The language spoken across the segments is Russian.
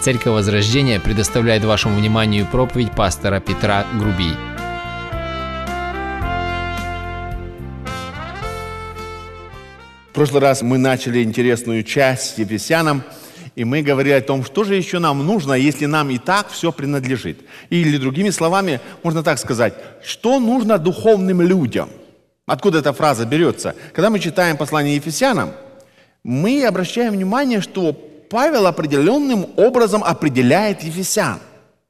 Церковь Возрождения предоставляет вашему вниманию проповедь пастора Петра Грубий. В прошлый раз мы начали интересную часть Ефесянам, и мы говорили о том, что же еще нам нужно, если нам и так все принадлежит. Или другими словами, можно так сказать, что нужно духовным людям. Откуда эта фраза берется? Когда мы читаем послание Ефесянам, мы обращаем внимание, что Павел определенным образом определяет ефесян.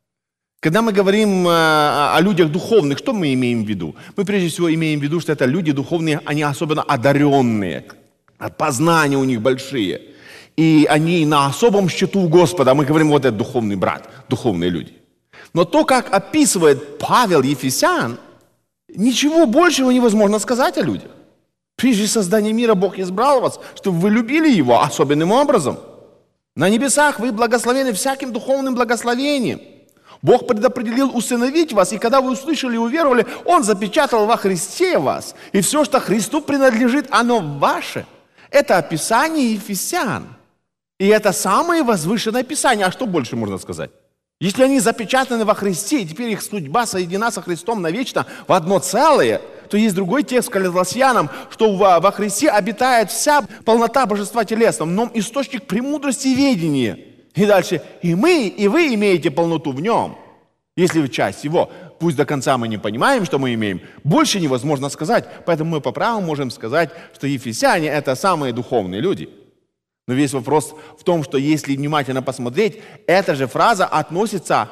Когда мы говорим о людях духовных, что мы имеем в виду? Мы прежде всего имеем в виду, что это люди духовные, они особенно одаренные, познания у них большие. И они на особом счету у Господа. Мы говорим, вот это духовный брат, духовные люди. Но то, как описывает Павел ефесян, ничего большего невозможно сказать о людях. Прежде создания мира Бог избрал вас, чтобы вы любили Его особенным образом. На небесах вы благословены всяким духовным благословением. Бог предопределил усыновить вас, и когда вы услышали и уверовали, Он запечатал во Христе вас. И все, что Христу принадлежит, оно ваше. Это описание ефесян. И это самое возвышенное описание. А что больше можно сказать? Если они запечатаны во Христе, и теперь их судьба соединена со Христом навечно в одно целое, то есть другой текст в Колоссянам, что во Христе обитает вся полнота Божества телесного, но источник премудрости и ведения. И дальше, и мы, и вы имеете полноту в Нем, если вы часть Его. Пусть до конца мы не понимаем, что мы имеем, больше невозможно сказать. Поэтому мы по праву можем сказать, что ефесяне – это самые духовные люди. Но весь вопрос в том, что если внимательно посмотреть, эта же фраза относится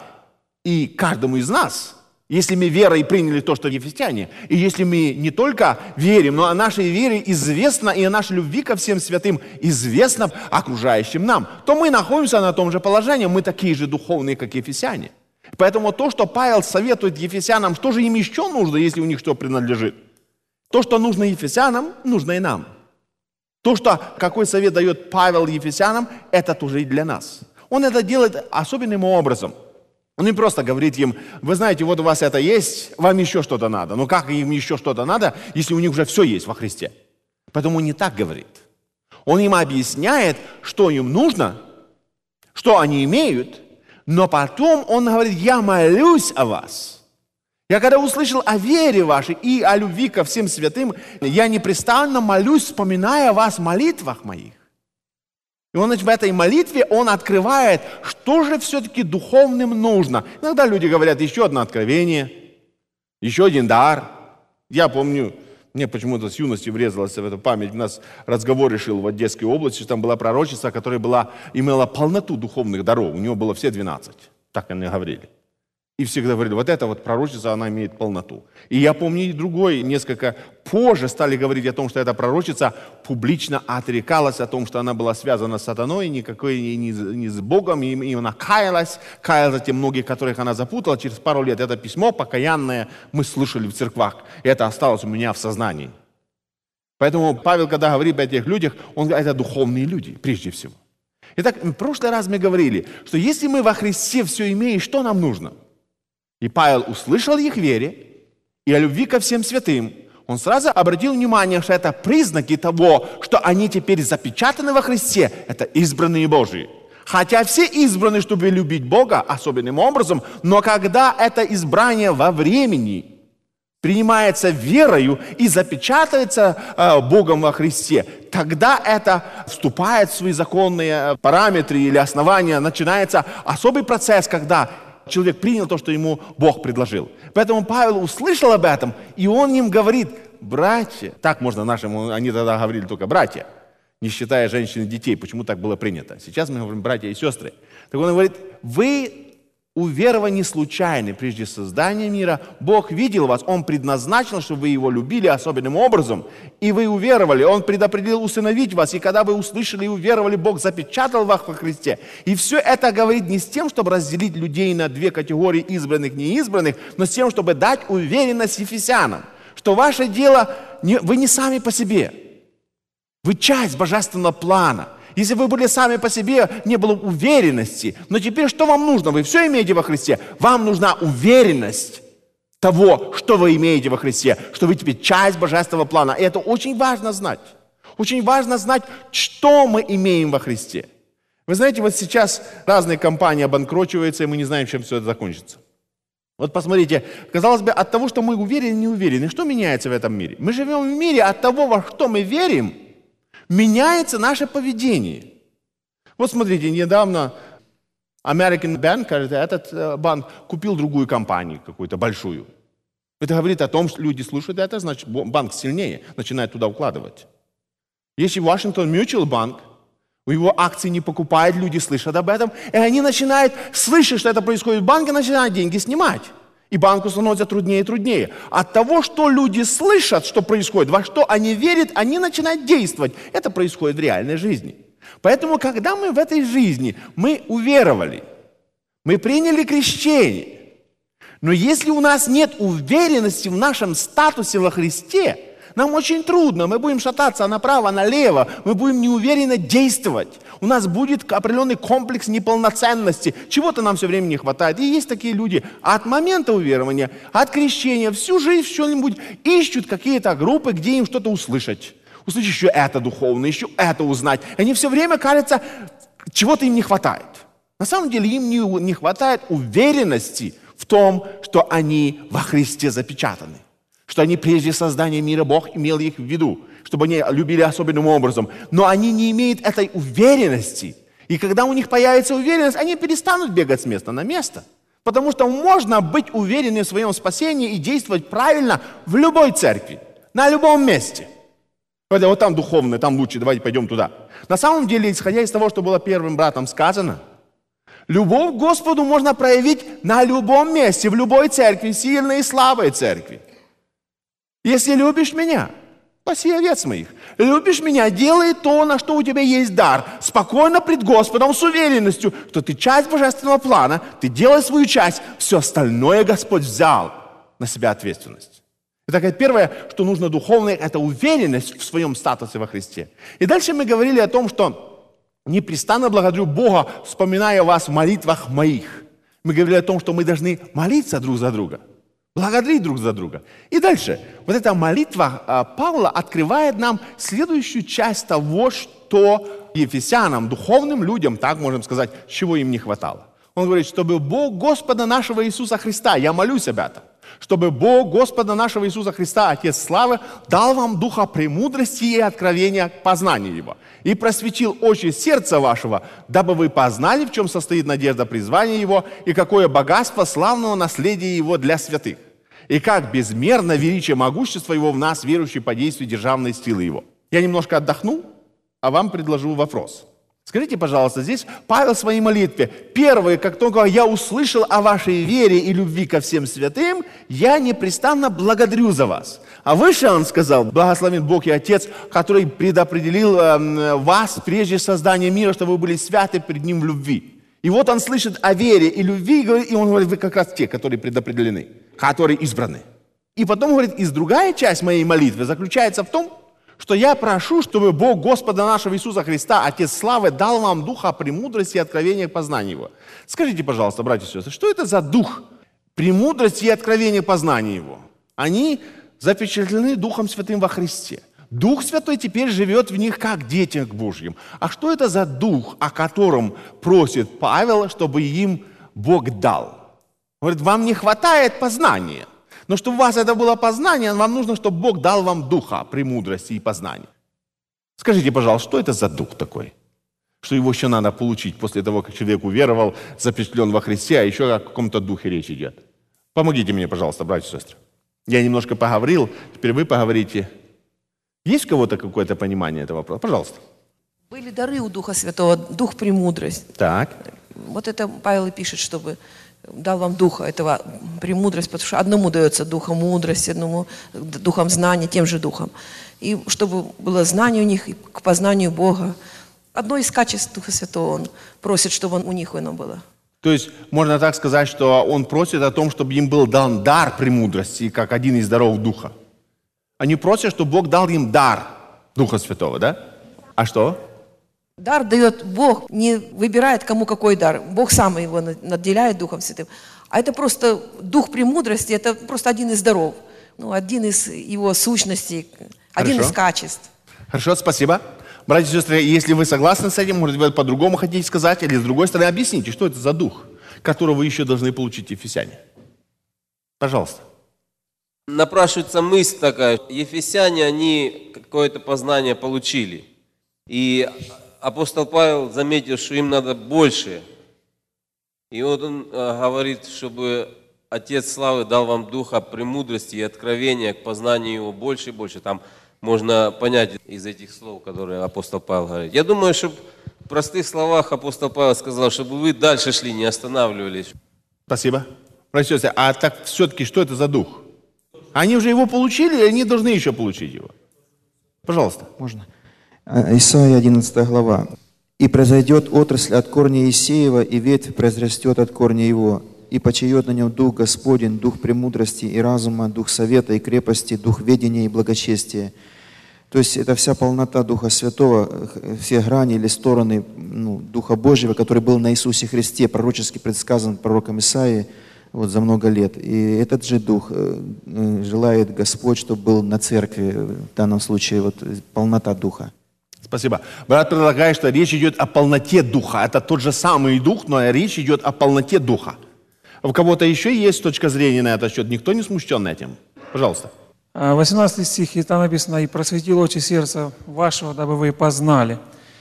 и к каждому из нас. Если мы верой приняли то, что ефесяне, и если мы не только верим, но о нашей вере известно, и о нашей любви ко всем святым известно окружающим нам, то мы находимся на том же положении, мы такие же духовные, как ефесяне. Поэтому то, что Павел советует ефесянам, что же им еще нужно, если у них что принадлежит? То, что нужно ефесянам, нужно и нам. То, что, какой совет дает Павел ефесянам, это тоже и для нас. Он это делает особенным образом. Он не просто говорит им, вы знаете, вот у вас это есть, вам еще что-то надо. Но как им еще что-то надо, если у них уже все есть во Христе? Поэтому он не так говорит. Он им объясняет, что им нужно, что они имеют, но потом он говорит, я молюсь о вас. Я когда услышал о вере вашей и о любви ко всем святым, я непрестанно молюсь, вспоминая вас в молитвах моих. И он в этой молитве, он открывает, что же все-таки духовным нужно. Иногда люди говорят, еще одно откровение, еще один дар. Я помню, мне почему-то с юности врезалась в эту память. У нас разговор решил в Одесской области, что там была пророчица, которая имела полноту духовных даров. У нее было все 12. Так они говорили. И всегда говорили, вот эта вот пророчица, она имеет полноту. И я помню, и другой, несколько позже стали говорить о том, что эта пророчица публично отрекалась о том, что она была связана с сатаной, никакой не с Богом, и она каялась за те многих, которых она запутала. Через пару лет это письмо покаянное мы слышали в церквах, и это осталось у меня в сознании. Поэтому Павел, когда говорит об этих людях, он говорит, это духовные люди, прежде всего. Итак, в прошлый раз мы говорили, что если мы во Христе все имеем, что нам нужно? И Павел услышал их вере и о любви ко всем святым. Он сразу обратил внимание, что это признаки того, что они теперь запечатаны во Христе. Это избранные Божии. Хотя все избраны, чтобы любить Бога особенным образом, но когда это избрание во времени принимается верою и запечатывается Богом во Христе, тогда это вступает в свои законные параметры или основания, начинается особый процесс, когда человек принял то, что ему Бог предложил. Поэтому Павел услышал об этом, и он им говорит, братья, так можно нашим, они тогда говорили только братья, не считая женщин и детей, почему так было принято. Сейчас мы говорим братья и сестры. Так он говорит, вы уверованы случайны. Прежде создания мира Бог видел вас, Он предназначил, чтобы вы Его любили особенным образом, и вы уверовали. Он предопределил усыновить вас, и когда вы услышали и уверовали, Бог запечатал вас во Христе. И все это говорит не с тем, чтобы разделить людей на две категории избранных и неизбранных, но с тем, чтобы дать уверенность ефесянам, что ваше дело, вы не сами по себе, вы часть божественного плана. Если вы были сами по себе, не было уверенности. Но теперь что вам нужно? Вы все имеете во Христе. Вам нужна уверенность того, что вы имеете во Христе, что вы теперь часть божественного плана. И это очень важно знать. Очень важно знать, что мы имеем во Христе. Вы знаете, вот сейчас разные компании обанкрочиваются, и мы не знаем, чем все это закончится. Вот посмотрите, казалось бы, от того, что мы уверены, не уверены, что меняется в этом мире? Мы живем в мире, от того, во что мы верим, меняется наше поведение. Вот смотрите, недавно American Bank, этот банк, купил другую компанию, какую-то большую. Это говорит о том, что люди слушают это, значит, банк сильнее, начинает туда укладывать. Если Washington Mutual Bank, у его акции не покупают, люди слышат об этом, и они начинают слышать, что это происходит в банке, начинают деньги снимать. И банку становится труднее и труднее. От того, что люди слышат, что происходит, во что они верят, они начинают действовать. Это происходит в реальной жизни. Поэтому, когда мы в этой жизни, мы уверовали, мы приняли крещение, но если у нас нет уверенности в нашем статусе во Христе, нам очень трудно, мы будем шататься направо, налево, мы будем неуверенно действовать. У нас будет определенный комплекс неполноценности, чего-то нам все время не хватает. И есть такие люди от момента уверования, от крещения, всю жизнь что-нибудь ищут какие-то группы, где им что-то услышать. Услышать еще это духовное, еще это узнать. Они все время, кажется, чего-то им не хватает. На самом деле им не хватает уверенности в том, что они во Христе запечатаны. Что они прежде создания мира Бог имел их в виду, чтобы они любили особенным образом. Но они не имеют этой уверенности. И когда у них появится уверенность, они перестанут бегать с места на место. Потому что можно быть уверенным в своем спасении и действовать правильно в любой церкви, на любом месте. Вот там духовно, там лучше, давайте пойдем туда. На самом деле, исходя из того, что было первым братом сказано, любовь к Господу можно проявить на любом месте, в любой церкви, сильной и слабой церкви. Если любишь меня, паси овец моих. Любишь меня, делай то, на что у тебя есть дар. Спокойно пред Господом, с уверенностью, что ты часть божественного плана, ты делай свою часть, все остальное Господь взял на себя ответственность. Итак, первое, что нужно духовное, это уверенность в своем статусе во Христе. И дальше мы говорили о том, что непрестанно благодарю Бога, вспоминая вас в молитвах моих. Мы говорили о том, что мы должны молиться друг за друга. Благодарить друг за друга. И дальше. Вот эта молитва Павла открывает нам следующую часть того, что ефесянам, духовным людям, так можем сказать, чего им не хватало. Он говорит, чтобы Бог Господа нашего Иисуса Христа, я молюсь об этом, чтобы Бог Господа нашего Иисуса Христа, Отец славы, дал вам духа премудрости и откровения к познанию Его, и просветил очи сердца вашего, дабы вы познали, в чем состоит надежда призвания Его, и какое богатство славного наследия Его для святых, и как безмерно величие могущества Его в нас, верующих по действию державной силы Его. Я немножко отдохну, а вам предложу вопрос. Скажите, пожалуйста, здесь Павел в своей молитве, первое, как только я услышал о вашей вере и любви ко всем святым, я непрестанно благодарю за вас. А выше он сказал, благословен Бог и Отец, который предопределил вас прежде создания мира, чтобы вы были святы пред Ним в любви. И вот он слышит о вере и любви, и он говорит, вы как раз те, которые предопределены, которые избраны. И потом говорит, и другая часть моей молитвы заключается в том, что я прошу, чтобы Бог Господа нашего Иисуса Христа, Отец славы, дал вам духа премудрости и откровения к познанию Его. Скажите, пожалуйста, братья и сестры, что это за дух премудрости и откровения к познанию Его? Они запечатлены Духом Святым во Христе. Дух Святой теперь живет в них как дети Божьим. А что это за дух, о котором просит Павел, чтобы им Бог дал? Говорит, вам не хватает познания. Но чтобы у вас это было познание, вам нужно, чтобы Бог дал вам духа премудрости и познания. Скажите, пожалуйста, что это за дух такой? Что его еще надо получить после того, как человек уверовал, запечатлен во Христе, а еще о каком-то духе речь идет. Помогите мне, пожалуйста, братья и сестры. Я немножко поговорил, теперь вы поговорите. Есть у кого-то какое-то понимание этого вопроса? Пожалуйста. Были дары у Духа Святого, дух премудрость. Так. Вот это Павел и пишет, чтобы дал вам духа этого премудрость, потому что одному дается духом мудрости, одному духом знания, тем же духом. И чтобы было знание у них, и к познанию Бога. Одно из качеств Духа Святого он просит, чтобы у них оно было. То есть можно так сказать, что он просит о том, чтобы им был дан дар премудрости, как один из даров Духа. Они просят, чтобы Бог дал им дар Духа Святого, да? А что? Дар дает Бог, не выбирает, кому какой дар. Бог сам его наделяет Духом Святым. А это просто дух премудрости, это просто один из даров. Один из его сущностей, один из качеств. Хорошо, спасибо. Братья и сестры, если вы согласны с этим, может быть, по-другому хотите сказать, или с другой стороны, объясните, что это за дух, который вы еще должны получить, ефесяне. Пожалуйста. Напрашивается мысль такая, ефесяне, они какое-то познание получили. И апостол Павел заметил, что им надо больше. И вот он говорит, чтобы Отец Славы дал вам духа премудрости и откровения к познанию Его больше и больше. Там можно понять из этих слов, которые апостол Павел говорит. Я думаю, что в простых словах апостол Павел сказал, чтобы вы дальше шли, не останавливались. Спасибо. Братья и сестры, а так все-таки что это за дух? Они уже его получили, или они должны еще получить его? Пожалуйста. Можно. Исайя 11 глава. «И произойдет отрасль от корня Иисеева, и ветвь произрастет от корня его, и почиет на нем Дух Господень, Дух премудрости и разума, Дух совета и крепости, Дух ведения и благочестия». То есть это вся полнота Духа Святого, все грани или стороны Духа Божьего, который был на Иисусе Христе, пророчески предсказан пророком Исаией за много лет. И этот же Дух желает Господь, чтобы был на церкви, в данном случае полнота Духа. Спасибо. Брат предлагает, что речь идет о полноте Духа. Это тот же самый Дух, но речь идет о полноте Духа. У кого-то еще есть точка зрения на этот счет? Никто не смущен этим? Пожалуйста. 18 стих, и там написано: «И просветил очи сердца вашего, дабы вы познали».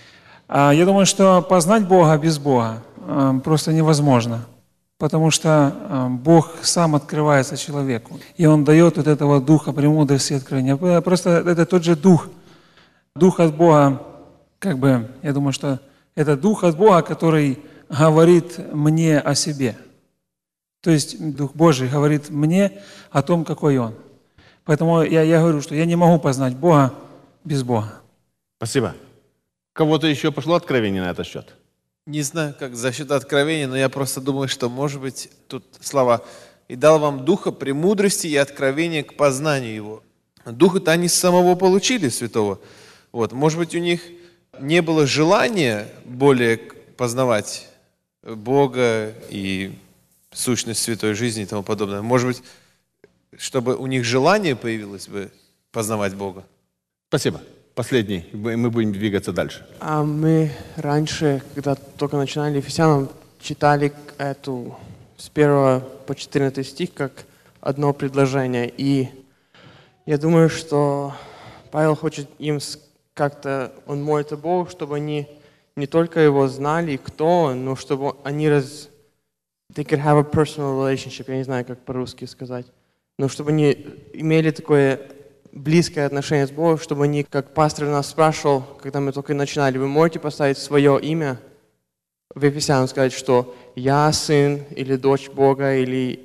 Я думаю, что познать Бога без Бога просто невозможно, потому что Бог сам открывается человеку, и Он дает вот этого духа премудрости и откровения. Просто это тот же дух. Дух от Бога, я думаю, что это дух от Бога, который говорит мне о себе. То есть Дух Божий говорит мне о том, какой Он. Поэтому я говорю, что я не могу познать Бога без Бога. Спасибо. У кого-то еще пошло откровение на этот счет? Не знаю, как за счет откровения, но я просто думаю, что, может быть, тут слова «и дал вам духа премудрости и откровения к познанию его». Духа-то они с самого получили святого. Может быть, у них не было желания более познавать Бога и сущность святой жизни и тому подобное. Может быть, чтобы у них желание появилось бы познавать Бога. Спасибо. Последний. Мы будем двигаться дальше. Мы раньше, когда только начинали Ефесянам, читали эту с 1 по 14 стих как одно предложение. И я думаю, что Павел хочет им как-то, он молится Богу, чтобы они не только его знали, кто он, но чтобы они they could have a personal relationship, я не знаю, как по-русски сказать, но чтобы они имели такое близкое отношение с Богом, чтобы они, как пастор нас спрашивал, когда мы только начинали, вы можете поставить свое имя в Ефесянам, сказать, что я сын или дочь Бога, или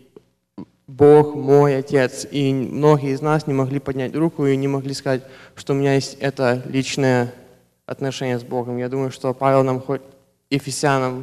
Бог мой Отец. И многие из нас не могли поднять руку и не могли сказать, что у меня есть это личное отношение с Богом. Я думаю, что Павел нам хоть Ефесянам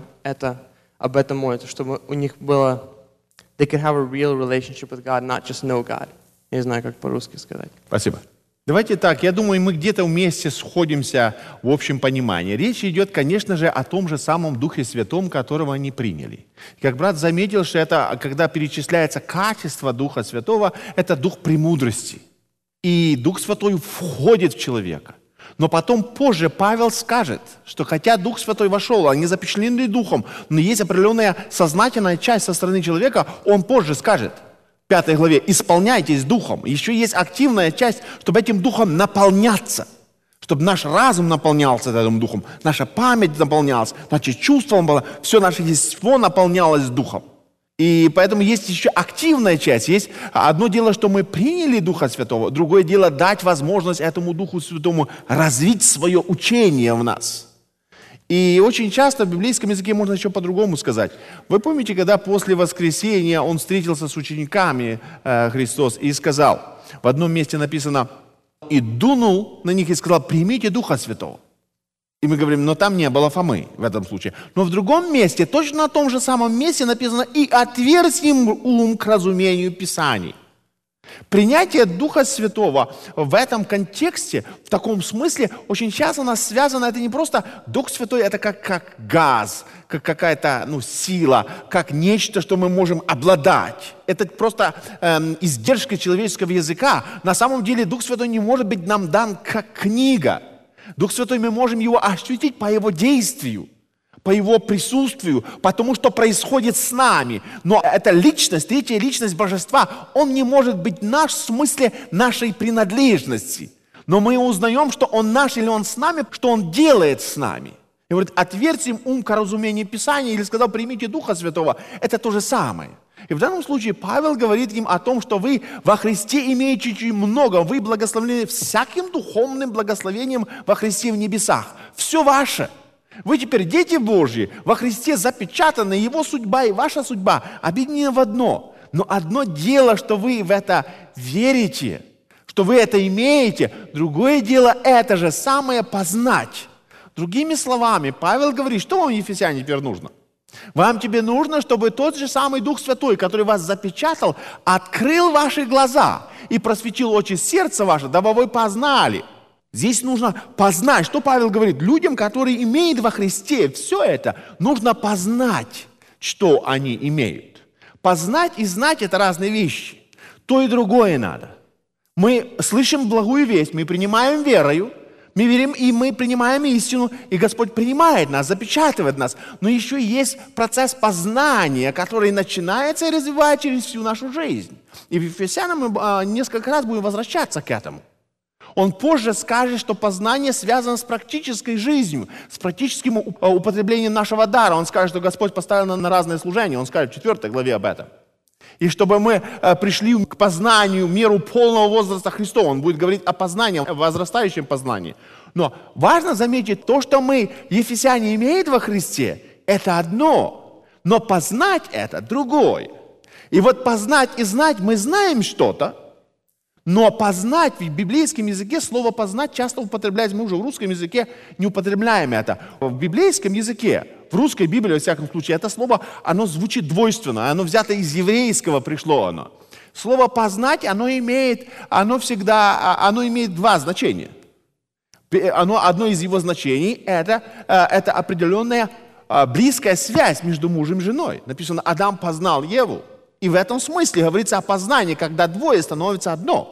об этом молится, чтобы у них было they could have a real relationship with God, not just know God. Я не знаю, как по-русски сказать. Спасибо. Давайте так, я думаю, мы где-то вместе сходимся в общем понимании. Речь идет, конечно же, о том же самом Духе Святом, которого они приняли. Как брат заметил, что это, когда перечисляется качество Духа Святого, это Дух премудрости. И Дух Святой входит в человека. Но потом позже Павел скажет, что хотя Дух Святой вошел, они запечатлены Духом, но есть определенная сознательная часть со стороны человека, он позже скажет, в 5 главе, исполняйтесь Духом. Еще есть активная часть, чтобы этим Духом наполняться, чтобы наш разум наполнялся этим Духом, наша память наполнялась, наши чувства, все наше естество наполнялось Духом. И поэтому есть еще активная часть. Есть одно дело, что мы приняли Духа Святого, другое дело дать возможность этому Духу Святому развить свое учение в нас. И очень часто в библейском языке можно еще по-другому сказать. Вы помните, когда после воскресения Он встретился с учениками Христос и сказал, в одном месте написано, и дунул на них и сказал, примите Духа Святого. И мы говорим, но там не было Фомы в этом случае. Но в другом месте, точно на том же самом месте написано, и отверз им ум к разумению Писаний. Принятие Духа Святого в этом контексте, в таком смысле, очень часто у нас связано, это не просто Дух Святой, это как газ, как какая-то сила, как нечто, что мы можем обладать. Это просто издержка человеческого языка. На самом деле Дух Святой не может быть нам дан как книга. Дух Святой, мы можем его ощутить по его действию, по его присутствию, потому что происходит с нами. Но эта личность, третья личность Божества, он не может быть наш в смысле нашей принадлежности. Но мы узнаем, что он наш или он с нами, что он делает с нами. И говорит, отвергните им ум к разумению Писания, или сказал, примите Духа Святого. Это то же самое. И в данном случае Павел говорит им о том, что вы во Христе имеете очень много, вы благословлены всяким духовным благословением во Христе в небесах. Все ваше. Вы теперь дети Божьи, во Христе запечатаны, Его судьба и ваша судьба объединены в одно. Но одно дело, что вы в это верите, что вы это имеете, другое дело это же самое познать. Другими словами, Павел говорит, что вам, ефесяне, теперь нужно? Вам тебе нужно, чтобы тот же самый Дух Святой, который вас запечатал, открыл ваши глаза и просветил очи сердца ваше, дабы вы познали. Здесь нужно познать. Что Павел говорит? Людям, которые имеют во Христе все это, нужно познать, что они имеют. Познать и знать – это разные вещи. То и другое надо. Мы слышим благую весть, мы принимаем верою, мы верим, и мы принимаем истину, и Господь принимает нас, запечатывает нас. Но еще есть процесс познания, который начинается и развивается через всю нашу жизнь. И в Ефесянам мы несколько раз будем возвращаться к этому. Он позже скажет, что познание связано с практической жизнью, с практическим употреблением нашего дара. Он скажет, что Господь поставил нас на разные служения. Он скажет в 4 главе об этом. И чтобы мы пришли к познанию, меру полного возраста Христова. Он будет говорить о познании, о возрастающем познании. Но важно заметить, то, что мы, ефесяне, имеют во Христе, это одно. Но познать это другое. И вот познать и знать, мы знаем что-то, но познать, в библейском языке слово «познать» часто употребляется, мы уже в русском языке не употребляем это. В библейском языке, в русской Библии, во всяком случае, это слово, оно звучит двойственно, оно взято из еврейского пришло оно. Слово «познать», оно имеет два значения. Одно из его значений – это определенная близкая связь между мужем и женой. Написано, Адам познал Еву. И в этом смысле говорится о познании, когда двое становятся одно.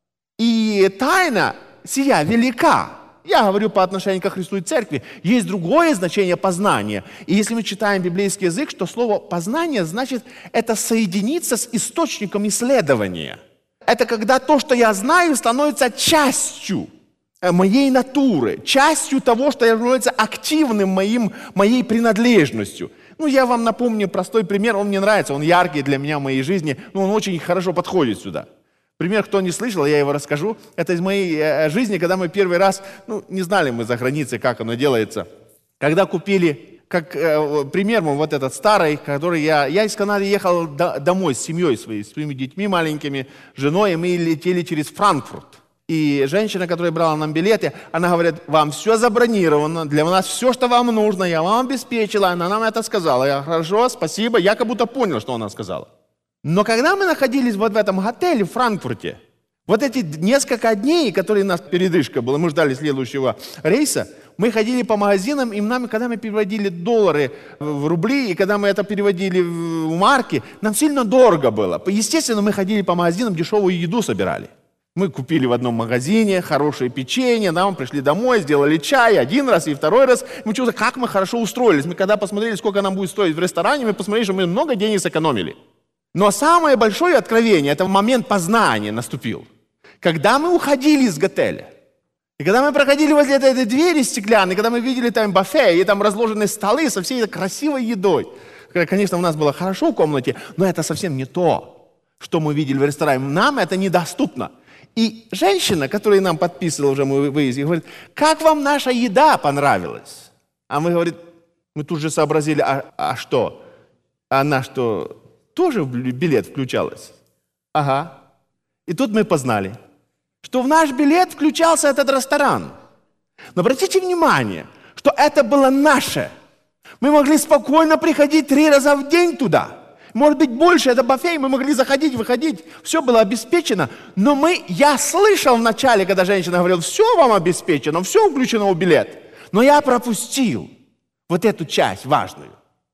И тайна сия велика. Я говорю по отношению ко Христу и Церкви. Есть другое значение познания. И если мы читаем библейский язык, что слово «познание» значит это соединиться с источником исследования. Это когда то, что я знаю, становится частью моей натуры, частью того, что является активным моей принадлежностью. Я вам напомню простой пример, он мне нравится, он яркий для меня в моей жизни, но он очень хорошо подходит сюда. Пример, кто не слышал, я его расскажу. Это из моей жизни, когда мы первый раз, не знали мы за границей, как оно делается. Когда купили, как пример, вот этот старый, который я из Канады ехал домой с семьей своей, с своими детьми маленькими, женой, и мы летели через Франкфурт. И женщина, которая брала нам билеты, она говорит, вам все забронировано, для нас все, что вам нужно, я вам обеспечила. Она нам это сказала. Я, хорошо, спасибо. Я как будто понял, что она сказала. Но когда мы находились вот в этом отеле в Франкфурте, вот эти несколько дней, которые у нас передышка была, мы ждали следующего рейса, мы ходили по магазинам, и когда мы переводили доллары в рубли, и когда мы это переводили в марки, нам сильно дорого было. Естественно, мы ходили по магазинам, дешевую еду собирали. Мы купили в одном магазине хорошее печенье, мы пришли домой, сделали чай один раз и второй раз. Мы чувствовали, как мы хорошо устроились. Мы когда посмотрели, сколько нам будет стоить в ресторане, мы посмотрели, что мы много денег сэкономили. Но самое большое откровение, это момент познания наступил. Когда мы уходили из отеля, и когда мы проходили возле этой двери стеклянной, когда мы видели там буфет, и там разложены столы со всей этой красивой едой. Конечно, у нас было хорошо в комнате, но это совсем не то, что мы видели в ресторане. Нам это недоступно. И женщина, которая нам подписывала уже мы выезде, говорит, как вам наша еда понравилась? А мы, говорит, мы тут же сообразили, а что? Она что, тоже в билет включалась? Ага. И тут мы познали, что в наш билет включался этот ресторан. Но обратите внимание, что это было наше. Мы могли спокойно приходить 3 раза в день туда. Может быть, больше, это буфет, мы могли заходить, выходить, все было обеспечено. Но я слышал вначале, когда женщина говорила, все вам обеспечено, все включено в билет. Но я пропустил вот эту часть важную.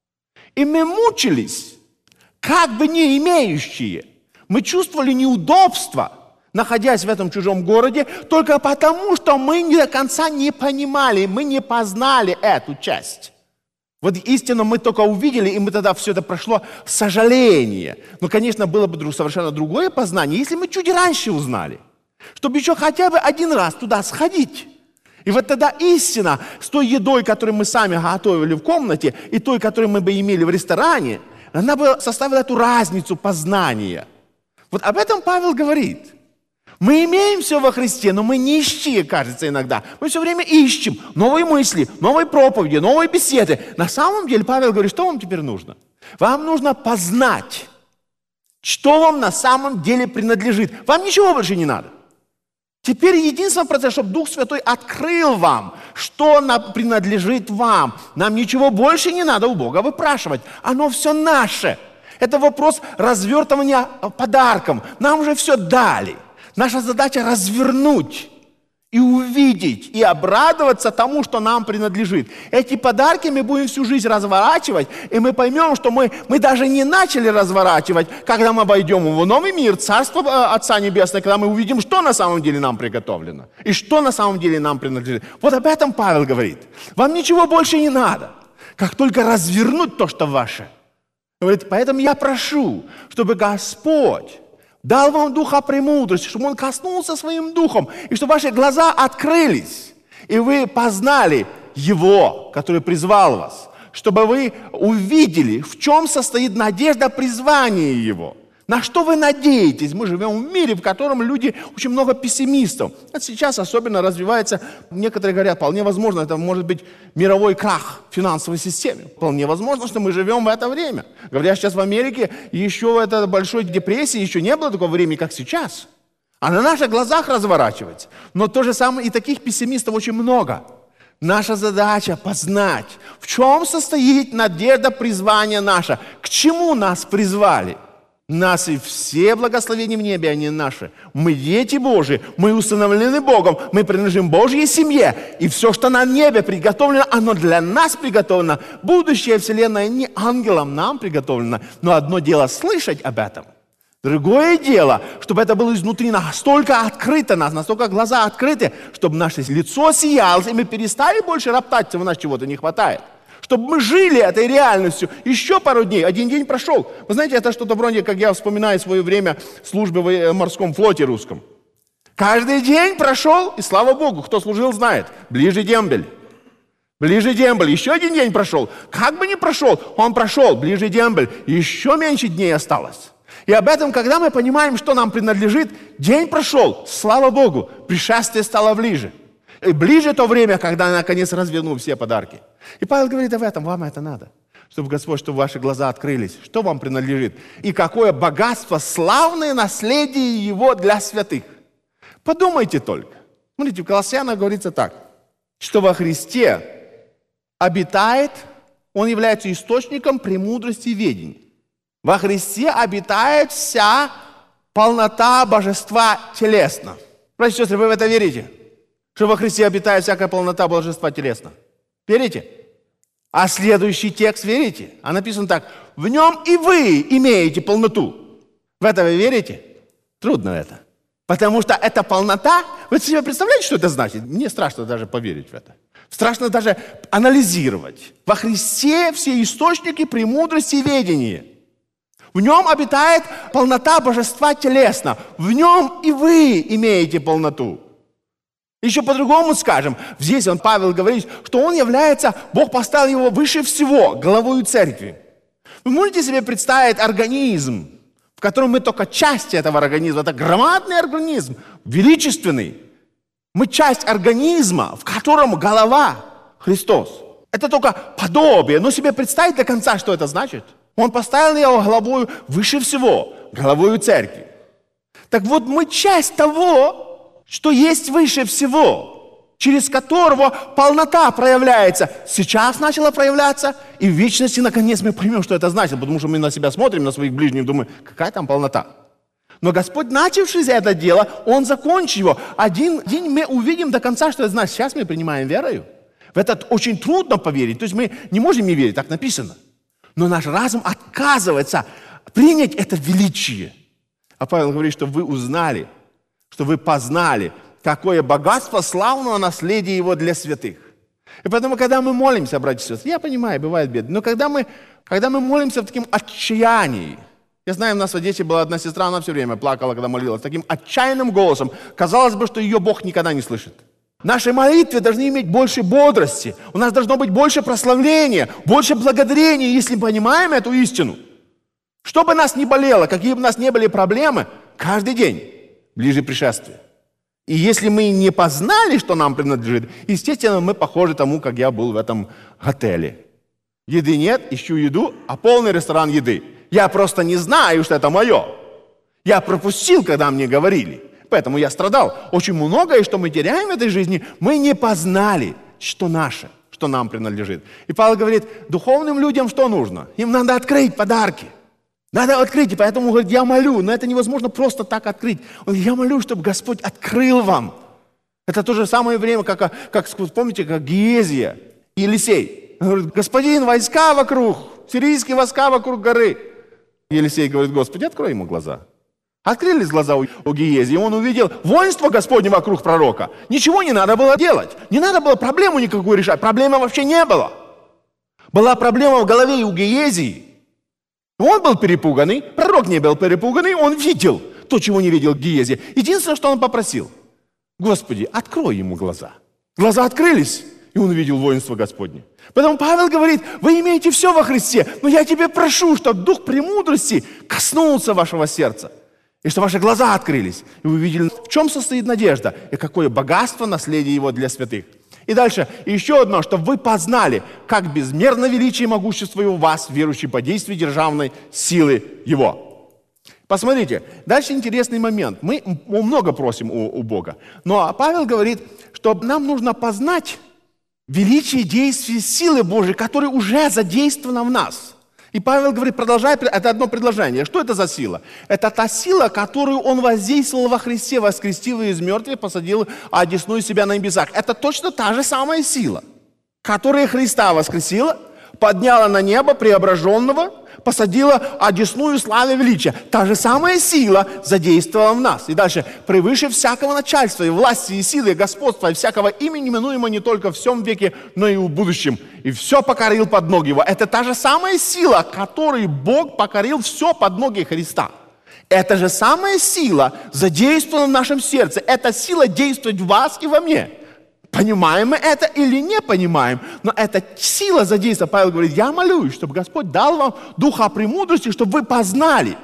И мы мучились, как бы не имеющие. Мы чувствовали неудобства, находясь в этом чужом городе, только потому, что мы до конца не понимали, мы не познали эту часть. Вот истину мы только увидели, и мы тогда все это прошло сожаление. Но, конечно, было бы совершенно другое познание, если мы чуть раньше узнали, чтобы еще хотя бы один раз туда сходить. И вот тогда истина с той едой, которую мы сами готовили в комнате, и той, которую мы бы имели в ресторане, она бы составила эту разницу познания. Вот об этом Павел говорит. Мы имеем все во Христе, но мы нищие, кажется, иногда. Мы все время ищем новые мысли, новые проповеди, новые беседы. На самом деле Павел говорит, что вам теперь нужно? Вам нужно познать, что вам на самом деле принадлежит. Вам ничего больше не надо. Теперь единственный процесс, чтобы Дух Святой открыл вам, что принадлежит вам. Нам ничего больше не надо у Бога выпрашивать. Оно все наше. Это вопрос развертывания подарком. Нам уже все дали. Наша задача развернуть и увидеть, и обрадоваться тому, что нам принадлежит. Эти подарки мы будем всю жизнь разворачивать, и мы поймем, что мы даже не начали разворачивать, когда мы войдем в новый мир, Царство Отца Небесное, когда мы увидим, что на самом деле нам приготовлено, и что на самом деле нам принадлежит. Вот об этом Павел говорит. Вам ничего больше не надо, как только развернуть то, что ваше. Говорит, поэтому я прошу, чтобы Господь дал вам духа премудрости, чтобы Он коснулся своим духом, и чтобы ваши глаза открылись, и вы познали Его, который призвал вас, чтобы вы увидели, в чем состоит надежда призвания Его. На что вы надеетесь? Мы живем в мире, в котором люди, очень много пессимистов. Это сейчас особенно развивается, некоторые говорят, вполне возможно, это может быть мировой крах финансовой системы. Вполне возможно, что мы живем в это время. Говорят, сейчас в Америке еще в этой большой депрессии еще не было такого времени, как сейчас. А на наших глазах разворачивается. Но то же самое и таких пессимистов очень много. Наша задача познать, в чем состоит надежда призвания наша, к чему нас призвали. Нас и все благословения в небе, они наши. Мы дети Божьи, мы установлены Богом, мы принадлежим Божьей семье. И все, что на небе приготовлено, оно для нас приготовлено. Будущее вселенная не ангелам нам приготовлено. Но одно дело слышать об этом. Другое дело, чтобы это было изнутри настолько открыто нас, настолько глаза открыты, чтобы наше лицо сиялось, и мы перестали больше роптать, если у нас чего-то не хватает. Чтобы мы жили этой реальностью еще пару дней. Один день прошел. Вы знаете, это что-то вроде, как я вспоминаю свое время службы в морском флоте русском. Каждый день прошел, и слава Богу, кто служил, знает. Ближе дембель. Ближе дембель. Еще один день прошел. Как бы ни прошел, он прошел. Ближе дембель. Еще меньше дней осталось. И об этом, когда мы понимаем, что нам принадлежит, день прошел. Слава Богу, пришествие стало ближе. И ближе то время, когда я наконец развернул все подарки. И Павел говорит об этом, вам это надо. Чтобы Господь, чтобы ваши глаза открылись, что вам принадлежит. И какое богатство, славное наследие Его для святых. Подумайте только. Смотрите, в Колоссянах говорится так, что во Христе обитает, Он является источником премудрости и ведения. Во Христе обитает вся полнота божества телесно. Братья и сестры, вы в это верите? Что во Христе обитает всякая полнота божества телесно. Верите? А следующий текст верите? А написано так. В нем и вы имеете полноту. В это вы верите? Трудно это. Потому что эта полнота, вы себе представляете, что это значит? Мне страшно даже поверить в это. Страшно даже анализировать. Во Христе все источники премудрости и ведения. В нем обитает полнота божества телесно. В нем и вы имеете полноту. Еще по-другому скажем, здесь Павел говорит, что он является, Бог поставил его выше всего, главою церкви. Вы можете себе представить организм, в котором мы только часть этого организма, это громадный организм, величественный. Мы часть организма, в котором голова Христос. Это только подобие, но себе представить до конца, что это значит. Он поставил его главою выше всего, главою церкви. Так вот, мы часть того, что есть выше всего, через которого полнота проявляется. Сейчас начала проявляться, и в вечности, наконец, мы поймем, что это значит, потому что мы на себя смотрим, на своих ближних, думаем, какая там полнота. Но Господь, начавший это дело, Он закончит его. Один день мы увидим до конца, что это значит. Сейчас мы принимаем верою. В это очень трудно поверить. То есть мы не можем не верить, так написано. Но наш разум отказывается принять это величие. А Павел говорит, что вы узнали, что вы познали, какое богатство славного наследия Его для святых. И поэтому, когда мы молимся, братья и сестры, я понимаю, бывает беды, но когда мы молимся в таком отчаянии, я знаю, у нас в Одессе была одна сестра, она все время плакала, когда молилась, таким отчаянным голосом. Казалось бы, что ее Бог никогда не слышит. Наши молитвы должны иметь больше бодрости, у нас должно быть больше прославления, больше благодарения, если мы понимаем эту истину. Что бы нас ни болело, какие бы у нас ни были проблемы, каждый день ближе пришествия. И если мы не познали, что нам принадлежит, естественно, мы похожи тому, как я был в этом отеле. Еды нет, ищу еду, а полный ресторан еды. Я просто не знаю, что это мое. Я пропустил, когда мне говорили. Поэтому я страдал. Очень многое, что мы теряем в этой жизни, мы не познали, что наше, что нам принадлежит. И Павел говорит, духовным людям что нужно? Им надо открыть подарки. Надо открыть, и поэтому, говорит, я молю, но это невозможно просто так открыть. Он говорит, я молю, чтобы Господь открыл вам. Это то же самое время, как помните, как Гиезия и Елисей. Он говорит, господин, войска вокруг, сирийские войска вокруг горы. Елисей говорит, Господи, открой ему глаза. Открылись глаза у Гиезии, и он увидел воинство Господне вокруг пророка. Ничего не надо было делать, не надо было проблему никакую решать, проблемы вообще не было. Была проблема в голове и у Гиезии. Он был перепуганный, пророк не был перепуганный, он видел то, чего не видел Гиезия. Единственное, что он попросил, Господи, открой ему глаза. Глаза открылись, и он увидел воинство Господне. Поэтому Павел говорит, вы имеете все во Христе, но я тебе прошу, чтобы дух премудрости коснулся вашего сердца. И что ваши глаза открылись, и вы увидели, в чем состоит надежда, и какое богатство наследие Его для святых. И дальше, еще одно, чтобы вы познали, как безмерно величие и могущество Его в вас, верующий по действию державной силы Его. Посмотрите, дальше интересный момент. Мы много просим у Бога, но Павел говорит, что нам нужно познать величие действия силы Божьей, которая уже задействована в нас. И Павел говорит, продолжая, это одно предложение. Что это за сила? Это та сила, которую Он воздействовал во Христе, воскресил Его из мертвых, посадил одесную себя на небесах. Это точно та же самая сила, которая Христа воскресила, подняла на небо преображенного, посадила одесную славы величия. Та же самая сила задействовала в нас. И дальше, превыше всякого начальства, и власти, и силы, и господства, и всякого имени, именуемо не только в всем веке, но и в будущем. И все покорил под ноги Его. Это та же самая сила, которой Бог покорил все под ноги Христа. Эта же самая сила задействована в нашем сердце. Эта сила действует в вас и во мне. Понимаем мы это или не понимаем, но эта сила задействована. Павел говорит, я молюсь, чтобы Господь дал вам духа премудрости, чтобы вы познали,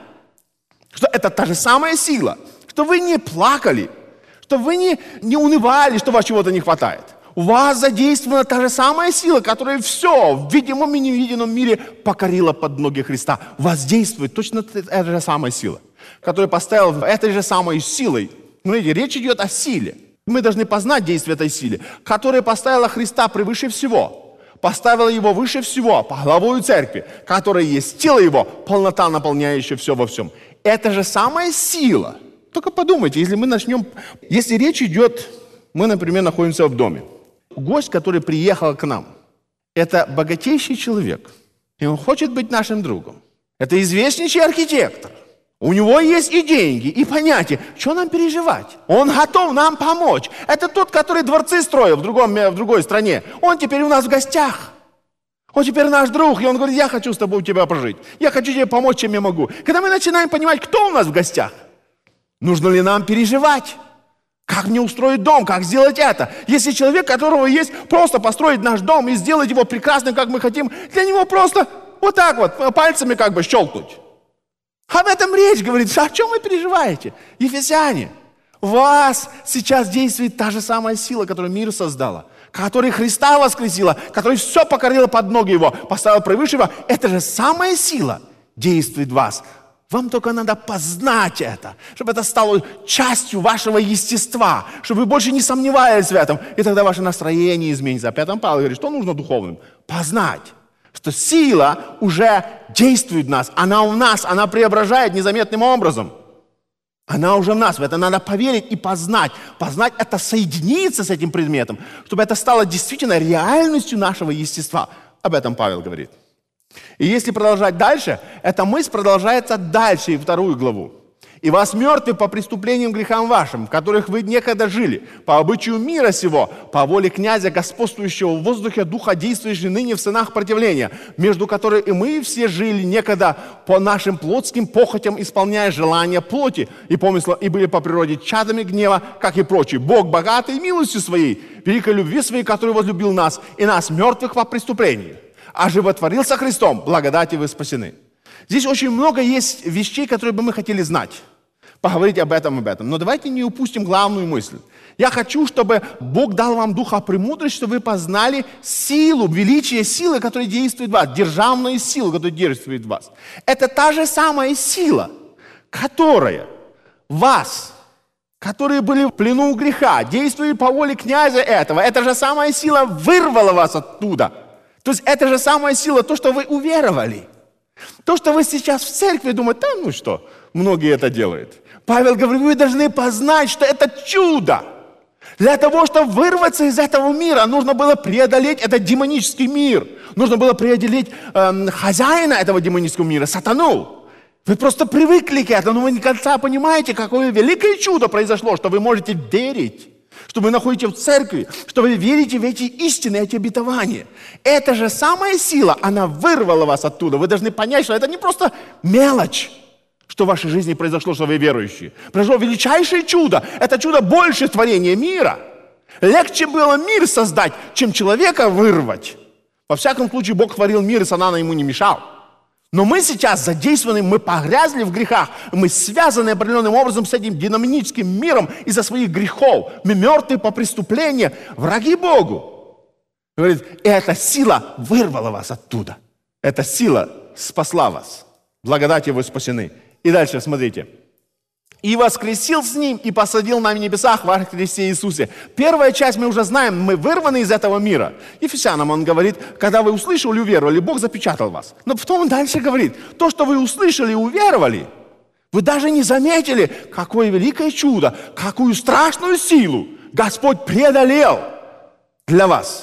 что это та же самая сила, что вы не плакали, что вы не унывали, что у вас чего-то не хватает. У вас задействована та же самая сила, которая все в видимом и невидимом мире покорила под ноги Христа. У вас действует точно эта же самая сила, которая поставила этой же самой силой. Смотрите, речь идет о силе. Мы должны познать действие этой силы, которая поставила Христа превыше всего, поставила Его выше всего, по главою церкви, которая есть тело Его, полнота, наполняющая все во всем. Это же самая сила. Только подумайте, если мы начнем, если речь идет, мы, например, находимся в доме. Гость, который приехал к нам, это богатейший человек, и он хочет быть нашим другом. Это известнейший архитектор. У него есть и деньги, и понятие, что нам переживать. Он готов нам помочь. Это тот, который дворцы строил в другой стране. Он теперь у нас в гостях. Он теперь наш друг, и он говорит, я хочу с тобой у тебя пожить. Я хочу тебе помочь, чем я могу. Когда мы начинаем понимать, кто у нас в гостях, нужно ли нам переживать? Как мне устроить дом, как сделать это? Если человек, которого есть, просто построить наш дом и сделать его прекрасным, как мы хотим, для него просто вот так вот, пальцами как бы щелкнуть. Об этом речь, говорит, о чем вы переживаете? Ефесяне, в вас сейчас действует та же самая сила, которую мир создала, которая Христа воскресила, которая все покорила под ноги Его, поставила превыше Его. Эта же самая сила действует в вас. Вам только надо познать это, чтобы это стало частью вашего естества, чтобы вы больше не сомневались в этом, и тогда ваше настроение изменится. А Петр Павел говорит, что нужно духовным? Познать. Что сила уже действует в нас, она у нас, она преображает незаметным образом. Она уже в нас, в это надо поверить и познать. Познать – это соединиться с этим предметом, чтобы это стало действительно реальностью нашего естества. Об этом Павел говорит. И если продолжать дальше, эта мысль продолжается дальше и 2 главу. И вас мертвы по преступлениям грехам вашим, в которых вы некогда жили, по обычаю мира сего, по воле князя, господствующего в воздухе, духа, действующего ныне в сынах противления, между которыми и мы все жили некогда по нашим плотским похотям, исполняя желания плоти и помысла, и были по природе чадами гнева, как и прочие. Бог, богатый милостью своей, великой любви своей, который возлюбил нас, и нас, мертвых по преступлению, оживотворился Христом, благодати вы спасены. Здесь очень много есть вещей, которые бы мы хотели знать. Поговорить об этом. Но давайте не упустим главную мысль. Я хочу, чтобы Бог дал вам духа премудрости, чтобы вы познали силу, величие силы, которая действует в вас, державную силу, которая действует в вас. Это та же самая сила, которая вас, которые были в плену греха, действовали по воле князя этого. Эта же самая сила вырвала вас оттуда. То есть это же самая сила, то, что вы уверовали. То, что вы сейчас в церкви думаете, да ну что, многие это делают. Павел говорит, вы должны познать, что это чудо. Для того, чтобы вырваться из этого мира, нужно было преодолеть этот демонический мир. Нужно было преодолеть хозяина этого демонического мира, сатану. Вы просто привыкли к этому, но вы не до конца понимаете, какое великое чудо произошло, что вы можете верить. Что вы находите в церкви, что вы верите в эти истины, эти обетования. Эта же самая сила, она вырвала вас оттуда. Вы должны понять, что это не просто мелочь, что в вашей жизни произошло, что вы верующие. Произошло величайшее чудо. Это чудо больше творения мира. Легче было мир создать, чем человека вырвать. Во всяком случае, Бог творил мир, и сатана ему не мешал. Но мы сейчас задействованы, мы погрязли в грехах, мы связаны определенным образом с этим динамическим миром из-за своих грехов. Мы мертвы по преступлению, враги Богу. Говорит, эта сила вырвала вас оттуда. Эта сила спасла вас. Благодатью вы спасены. И дальше смотрите. И воскресил с ним, и посадил на небесах во Христе Иисусе. Первая часть мы уже знаем, мы вырваны из этого мира. Ефесянам он говорит, когда вы услышали и уверовали, Бог запечатал вас. Но потом он дальше говорит, то, что вы услышали и уверовали, вы даже не заметили, какое великое чудо, какую страшную силу Господь преодолел для вас.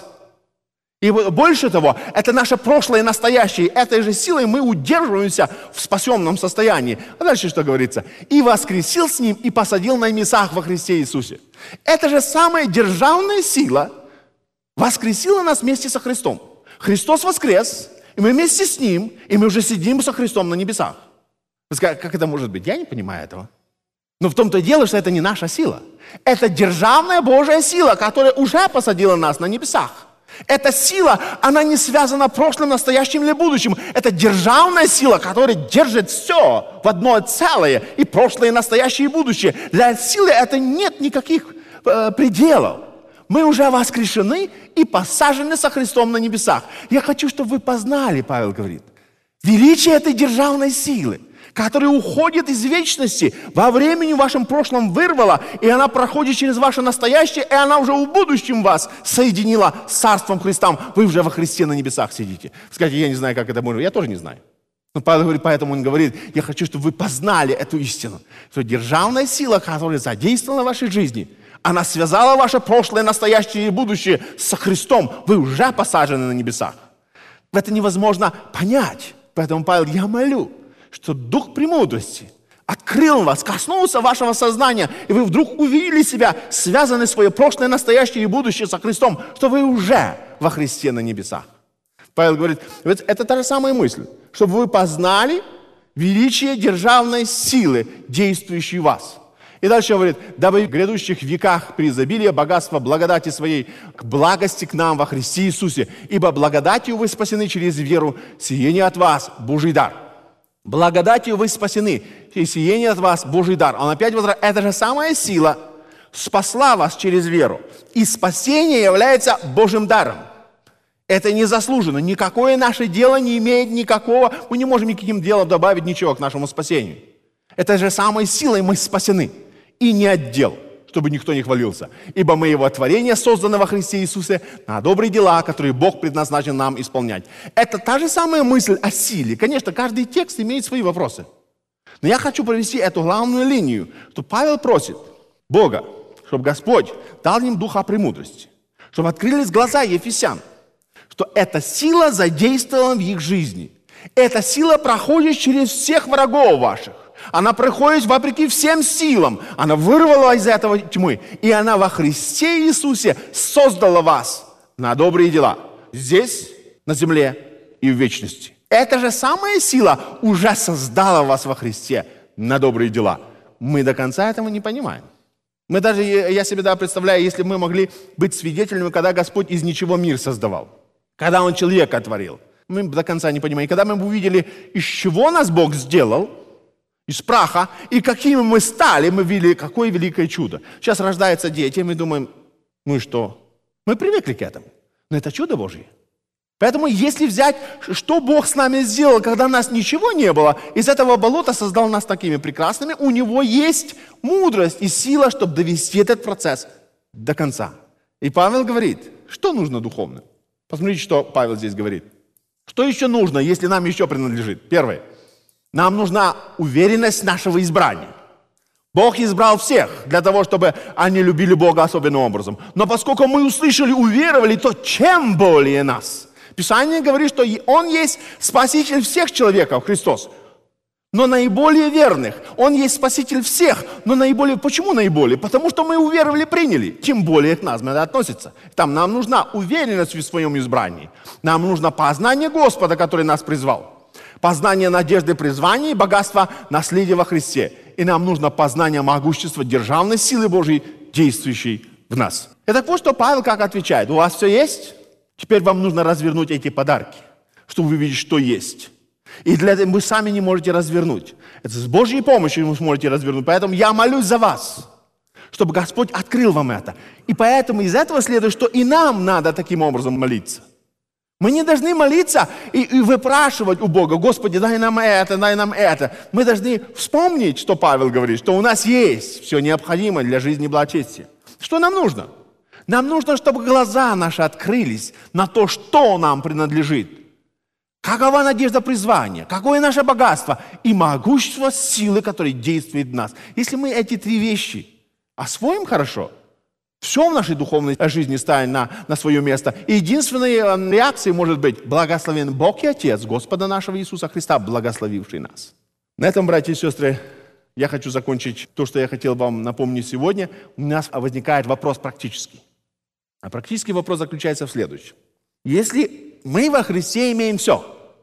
И больше того, это наше прошлое и настоящее. Этой же силой мы удерживаемся в спасенном состоянии. А дальше что говорится? И воскресил с ним, и посадил на небесах во Христе Иисусе. Это же самая державная сила воскресила нас вместе со Христом. Христос воскрес, и мы вместе с Ним, и мы уже сидим со Христом на небесах. Вы скажете, как это может быть? Я не понимаю этого. Но в том-то и дело, что это не наша сила. Это державная Божья сила, которая уже посадила нас на небесах. Эта сила, она не связана прошлым, настоящим или будущим. Это державная сила, которая держит все в одно целое. И прошлое, и настоящее, и будущее. Для силы это нет никаких пределов. Мы уже воскрешены и посажены со Христом на небесах. Я хочу, чтобы вы познали, Павел говорит, величие этой державной силы, которая уходит из вечности, во времени в вашем прошлом вырвала, и она проходит через ваше настоящее, и она уже в будущем вас соединила с Царством Христом. Вы уже во Христе на небесах сидите. Скажите, я не знаю, как это может быть. Я тоже не знаю. Но Павел говорит, поэтому он говорит, я хочу, чтобы вы познали эту истину, что державная сила, которая задействована в вашей жизни, она связала ваше прошлое, настоящее и будущее со Христом. Вы уже посажены на небесах. Это невозможно понять. Поэтому, Павел, я молю, что Дух премудрости открыл вас, коснулся вашего сознания, и вы вдруг увидели себя, связаны свое прошлое, настоящее и будущее со Христом, что вы уже во Христе на небесах. Павел говорит, это та же самая мысль, чтобы вы познали величие державной силы, действующей в вас. И дальше говорит, дабы в грядущих веках преизобилие богатства благодати своей к благости к нам во Христе Иисусе, ибо благодатью вы спасены через веру, сие не от вас, Божий дар. Благодатью вы спасены, и сие не от вас, Божий дар. Он опять возражает, это же самая сила спасла вас через веру. И спасение является Божьим даром. Это незаслуженно. Никакое наше дело не имеет никакого, мы не можем никаким делом добавить ничего к нашему спасению. Это же самой силой мы спасены. И не от дел, чтобы никто не хвалился. Ибо мы Его творение, созданы во Христе Иисусе, на добрые дела, которые Бог предназначил нам исполнять. Это та же самая мысль о силе. Конечно, каждый текст имеет свои вопросы. Но я хочу провести эту главную линию, что Павел просит Бога, чтобы Господь дал им духа премудрости, чтобы открылись глаза ефесян, что эта сила задействована в их жизни. Эта сила проходит через всех врагов ваших. Она приходит вопреки всем силам. Она вырвала из этого тьмы. И она во Христе Иисусе создала вас на добрые дела. Здесь, на земле и в вечности. Эта же самая сила уже создала вас во Христе на добрые дела. Мы до конца этого не понимаем. Мы даже, я себе представляю, если мы могли быть свидетелями, когда Господь из ничего мир создавал. Когда Он человека творил. Мы до конца не понимаем. И когда мы увидели, из чего нас Бог сделал, из праха, и какими мы стали, мы видели, какое великое чудо. Сейчас рождаются дети, и мы думаем, ну и что? Мы привыкли к этому. Но это чудо Божье. Поэтому если взять, что Бог с нами сделал, когда нас ничего не было, из этого болота создал нас такими прекрасными, у Него есть мудрость и сила, чтобы довести этот процесс до конца. И Павел говорит, что нужно духовно? Посмотрите, что Павел здесь говорит. Что еще нужно, если нам еще принадлежит? Первое. Нам нужна уверенность нашего избрания. Бог избрал всех для того, чтобы они любили Бога особенным образом. Но поскольку мы услышали, уверовали, то чем более нас? Писание говорит, что Он есть Спаситель всех человеков, Христос. Но наиболее верных. Он есть Спаситель всех, но наиболее... Почему наиболее? Потому что мы уверовали, приняли. Тем более к нам надо относиться. Там нам нужна уверенность в своем избрании. Нам нужно познание Господа, который нас призвал. Познание надежды призвания и богатства наследия во Христе. И нам нужно познание могущества державной силы Божьей, действующей в нас. Это вот что Павел как отвечает. У вас все есть? Теперь вам нужно развернуть эти подарки, чтобы увидеть, что есть. И для этого вы сами не можете развернуть. Это с Божьей помощью вы сможете развернуть. Поэтому я молюсь за вас, чтобы Господь открыл вам это. И поэтому из этого следует, что и нам надо таким образом молиться. Мы не должны молиться и выпрашивать у Бога, Господи, дай нам это, дай нам это. Мы должны вспомнить, что Павел говорит, что у нас есть все необходимое для жизни и благочестия. Что нам нужно? Нам нужно, чтобы глаза наши открылись на то, что нам принадлежит. Какова надежда призвания, какое наше богатство и могущество силы, которое действует в нас. Если мы эти три вещи освоим хорошо, все в нашей духовной жизни станет на свое место. И единственной реакцией может быть «Благословен Бог и Отец Господа нашего Иисуса Христа, благословивший нас». На этом, братья и сестры, я хочу закончить то, что я хотел вам напомнить сегодня. У нас возникает вопрос практический. А практический вопрос заключается в следующем. Если мы во Христе имеем все,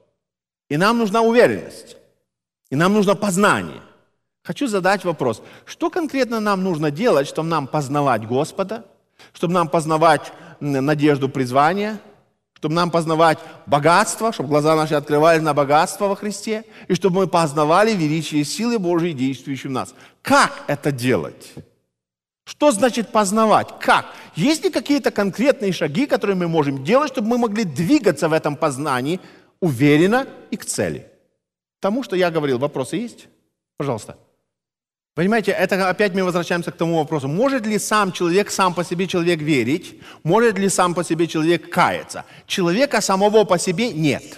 и нам нужна уверенность, и нам нужно познание, хочу задать вопрос, что конкретно нам нужно делать, чтобы нам познавать Господа, чтобы нам познавать надежду призвания, чтобы нам познавать богатство, чтобы глаза наши открывались на богатство во Христе, и чтобы мы познавали величие силы Божьей, действующей в нас. Как это делать? Что значит познавать? Как? Есть ли какие-то конкретные шаги, которые мы можем делать, чтобы мы могли двигаться в этом познании уверенно и к цели? Тому, что я говорил, вопросы есть? Пожалуйста. Понимаете, это опять мы возвращаемся к тому вопросу. Может ли сам по себе человек верить? Может ли сам по себе человек каяться? Человека самого по себе нет.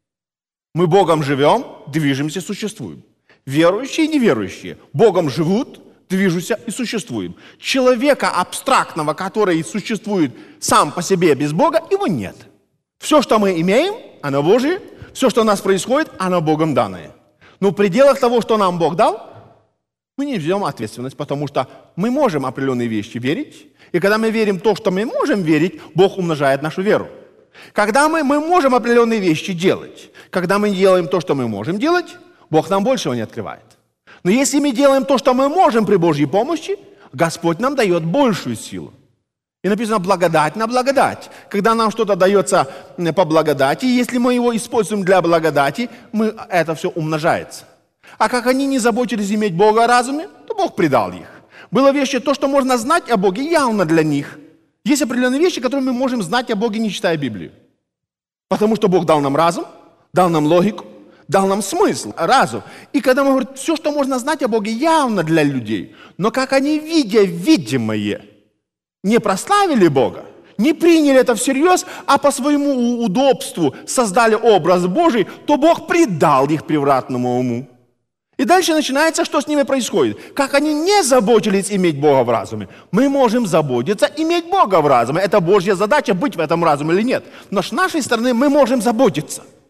Мы Богом живем, движемся, существуем. Верующие и неверующие Богом живут, движутся и существуем. Человека абстрактного, который существует сам по себе без Бога, его нет. Все, что мы имеем, оно Божие. Все, что у нас происходит, оно Богом данное. Но в пределах того, что нам Бог дал, мы не взяем ответственность, потому что мы можем определенные вещи верить. И когда мы верим в то, что мы можем верить, Бог умножает нашу веру. Когда мы можем определенные вещи делать, когда мы делаем то, что мы можем делать, Бог нам большего не открывает. Но если мы делаем то, что мы можем при Божьей помощи, Господь нам дает большую силу. И написано благодать на благодать. Когда нам что-то дается по благодати, если мы его используем для благодати, это все умножается. А как они не заботились иметь Бога о разуме, то Бог предал их. Было вещи, то, что можно знать о Боге, явно для них. Есть определенные вещи, которые мы можем знать о Боге, не читая Библию. Потому что Бог дал нам разум, дал нам логику, дал нам смысл, разум. И когда мы говорим, все, что можно знать о Боге, явно для людей. Но как они, видя видимое, не прославили Бога, не приняли это всерьез, а по своему удобству создали образ Божий, то Бог предал их превратному уму. И дальше начинается, что с ними происходит. Как они не заботились иметь Бога в разуме. Мы можем заботиться иметь Бога в разуме. Это Божья задача, быть в этом разуме или нет. Но с нашей стороны мы можем заботиться.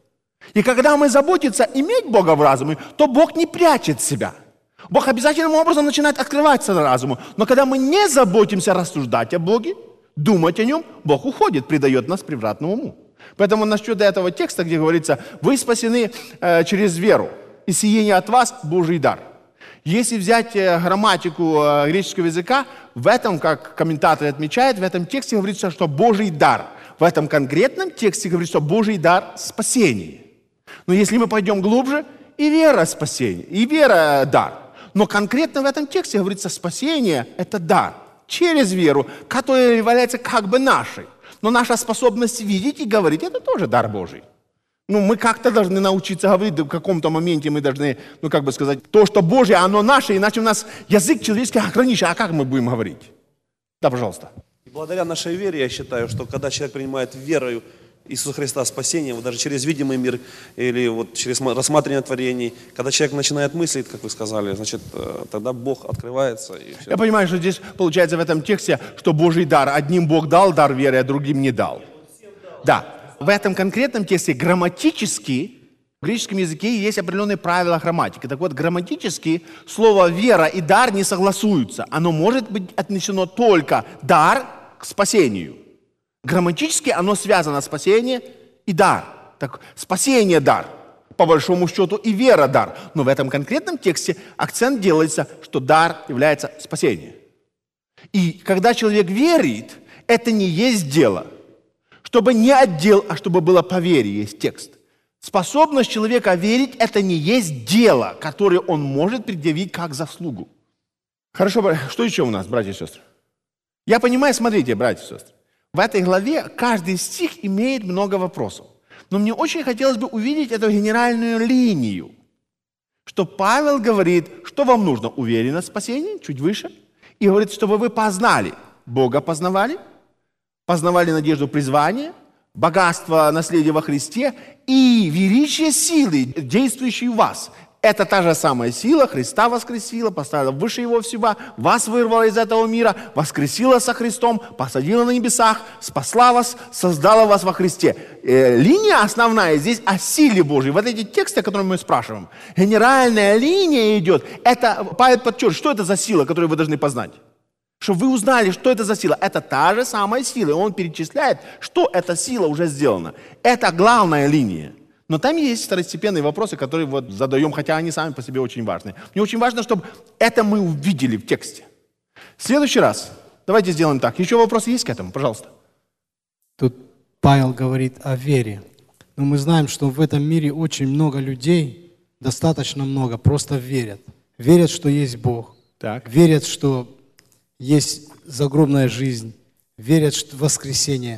И когда мы заботимся иметь Бога в разуме, то Бог не прячет себя. Бог обязательным образом начинает открываться разуму. Но когда мы не заботимся рассуждать о Боге, думать о Нем, Бог уходит, предает нас превратному уму. Поэтому насчет этого текста, где говорится, вы спасены через веру, и сие не от вас Божий дар. Если взять грамматику греческого языка, в этом, как комментаторы отмечают, в этом тексте говорится, что Божий дар. В этом конкретном тексте говорится, что Божий дар – спасение. Но если мы пойдем глубже, и вера – спасение, и вера – дар. Но конкретно в этом тексте говорится, спасение – это дар через веру, которая является как бы нашей. Но наша способность видеть и говорить – это тоже дар Божий. Мы как-то должны научиться говорить, в каком-то моменте мы должны, сказать, то, что Божье, оно наше, иначе у нас язык человеческий ограничен. А как мы будем говорить? Да, пожалуйста. Благодаря нашей вере, я считаю, что когда человек принимает верою Иисуса Христа спасение, даже через видимый мир или через рассматривание творений, когда человек начинает мыслить, как вы сказали, значит, тогда Бог открывается. И все. Я понимаю, что здесь получается в этом тексте, что Божий дар, одним Бог дал дар веры, а другим не дал. Да. В этом конкретном тексте грамматически, в греческом языке есть определенные правила грамматики. Так вот, грамматически слово «вера» и «дар» не согласуются. Оно может быть отнесено только «дар» к спасению. Грамматически оно связано спасение и дар. Так, спасение – дар, по большому счету, и вера – дар. Но в этом конкретном тексте акцент делается, что дар является спасением. И когда человек верит, это не есть дело. Чтобы не от дел, а чтобы было по вере, есть текст. Способность человека верить – это не есть дело, которое он может предъявить как заслугу. Хорошо, что еще у нас, братья и сестры? Я понимаю, смотрите, братья и сестры, в этой главе каждый стих имеет много вопросов. Но мне очень хотелось бы увидеть эту генеральную линию, что Павел говорит, что вам нужно? Уверенность в спасении, чуть выше, и говорит, чтобы вы познали, Бога познавали надежду призвания, богатство наследия во Христе и величие силы, действующей в вас. Это та же самая сила, Христа воскресила, поставила выше Его всего, вас вырвала из этого мира, воскресила со Христом, посадила на небесах, спасла вас, создала вас во Христе. Линия основная здесь о силе Божьей. Вот эти тексты, о которых мы спрашиваем, генеральная линия идет, это Павел подчеркивает, что это за сила, которую вы должны познать. Чтобы вы узнали, что это за сила. Это та же самая сила. И он перечисляет, что эта сила уже сделана. Это главная линия. Но там есть второстепенные вопросы, которые задаем, хотя они сами по себе очень важны. Мне очень важно, чтобы это мы увидели в тексте. В следующий раз давайте сделаем так. Еще вопросы есть к этому? Пожалуйста. Тут Павел говорит о вере. Но мы знаем, что в этом мире очень много людей, достаточно много, просто верят. Верят, что есть Бог. Так. Верят, что есть загробная жизнь, верят в воскресение.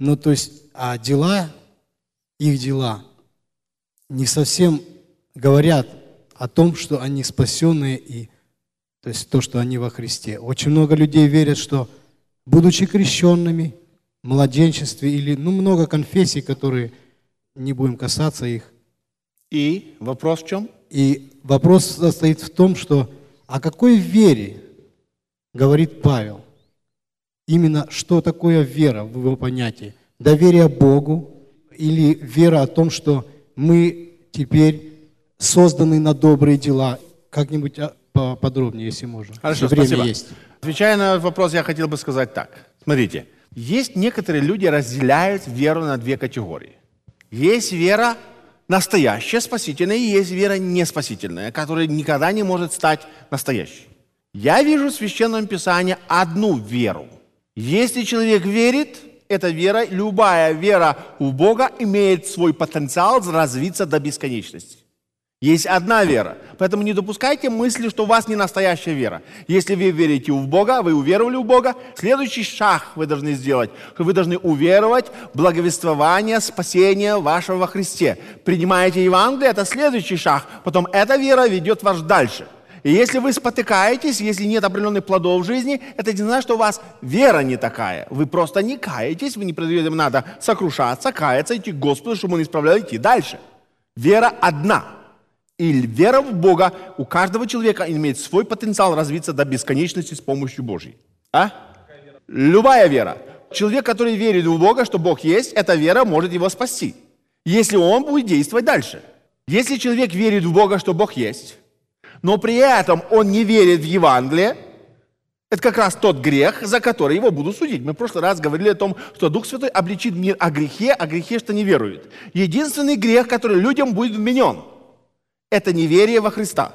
А дела, их дела, не совсем говорят о том, что они спасенные, и то, что они во Христе. Очень много людей верят, что, будучи крещенными, в младенчестве, или много конфессий, которые, не будем касаться их. И вопрос в чем? И вопрос состоит в том, что о какой вере говорит Павел. Именно что такое вера в его понятии? Доверие Богу или вера о том, что мы теперь созданы на добрые дела? Как-нибудь подробнее, если можно. Хорошо, время спасибо. Есть. Отвечая на этот вопрос, я хотел бы сказать так. Смотрите, есть некоторые люди разделяют веру на две категории. Есть вера настоящая, спасительная, и есть вера неспасительная, которая никогда не может стать настоящей. Я вижу в Священном Писании одну веру. Если человек верит, эта вера, любая вера в Бога имеет свой потенциал развиться до бесконечности. Есть одна вера. Поэтому не допускайте мысли, что у вас не настоящая вера. Если вы верите в Бога, вы уверовали в Бога, следующий шаг вы должны сделать. Вы должны уверовать в благовествование, спасение вашего во Христе. Принимаете Евангелие, это следующий шаг. Потом эта вера ведет вас дальше. И если вы спотыкаетесь, если нет определенных плодов в жизни, это не значит, что у вас вера не такая. Вы просто не каетесь, вы не продаете, надо сокрушаться, каяться, идти к Господу, чтобы Он исправлял, идти дальше. Вера одна. И вера в Бога у каждого человека имеет свой потенциал развиться до бесконечности с помощью Божьей. Любая вера. Человек, который верит в Бога, что Бог есть, эта вера может его спасти. если он будет действовать дальше. Если человек верит в Бога, что Бог есть, но при этом он не верит в Евангелие, это как раз тот грех, за который его будут судить. Мы в прошлый раз говорили о том, что Дух Святой обличит мир о грехе, что не верует. Единственный грех, который людям будет вменен, это неверие во Христа.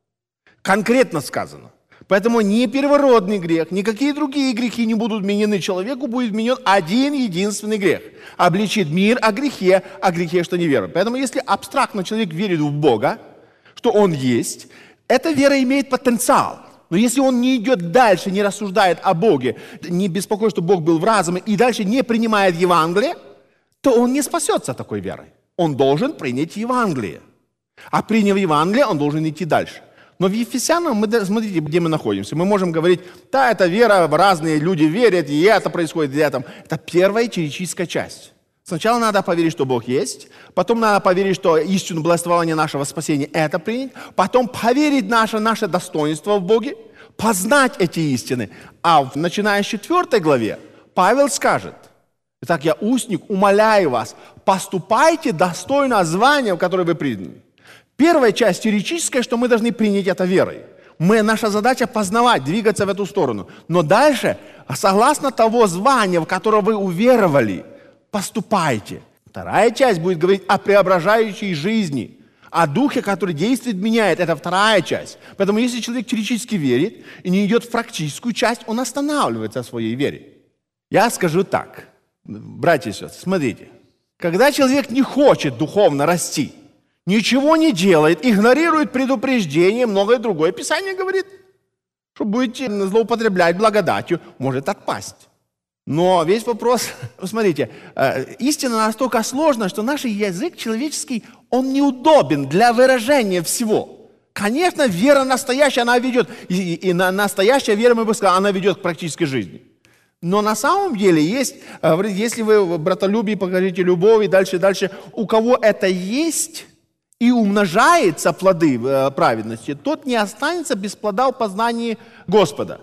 Конкретно сказано. Поэтому ни первородный грех, никакие другие грехи не будут вменены. Человеку будет вменен один единственный грех. Обличит мир о грехе, что не верует. Поэтому если абстрактно человек верит в Бога, что Он есть, эта вера имеет потенциал. Но если он не идет дальше, не рассуждает о Боге, не беспокоит, что Бог был в разуме, и дальше не принимает Евангелие, то он не спасется такой верой. Он должен принять Евангелие. А приняв Евангелие, он должен идти дальше. Но в Ефесянам, смотрите, где мы находимся. Мы можем говорить, да, это вера, разные люди верят, и это происходит, и это. Это первая теоретическая часть. Сначала надо поверить, что Бог есть, потом надо поверить, что истину благословения нашего спасения – это принять, потом поверить в наше достоинство в Боге, познать эти истины. А начиная с 4 главе Павел скажет: «Итак, я устник, умоляю вас, поступайте достойно звания, в которое вы призваны». Первая часть теоретическая, что мы должны принять это верой. Наша задача познавать, двигаться в эту сторону. Но дальше, согласно того звания, в которое вы уверовали, поступайте. Вторая часть будет говорить о преображающей жизни, о Духе, который действует, меняет. Это вторая часть. Поэтому если человек теоретически верит и не идет в практическую часть, он останавливается в своей вере. Я скажу так, братья и сестры, смотрите. Когда человек не хочет духовно расти, ничего не делает, игнорирует предупреждение, многое другое, Писание говорит, что будете злоупотреблять благодатью, может отпасть. Но весь вопрос, смотрите, истина настолько сложна, что наш язык человеческий, он неудобен для выражения всего. Конечно, вера настоящая, она ведет, и настоящая вера, мы бы сказали, она ведет к практической жизни. Но на самом деле есть, если вы в братолюбии покажите любовь и дальше, у кого это есть и умножается плоды праведности, тот не останется без плода в познании Господа.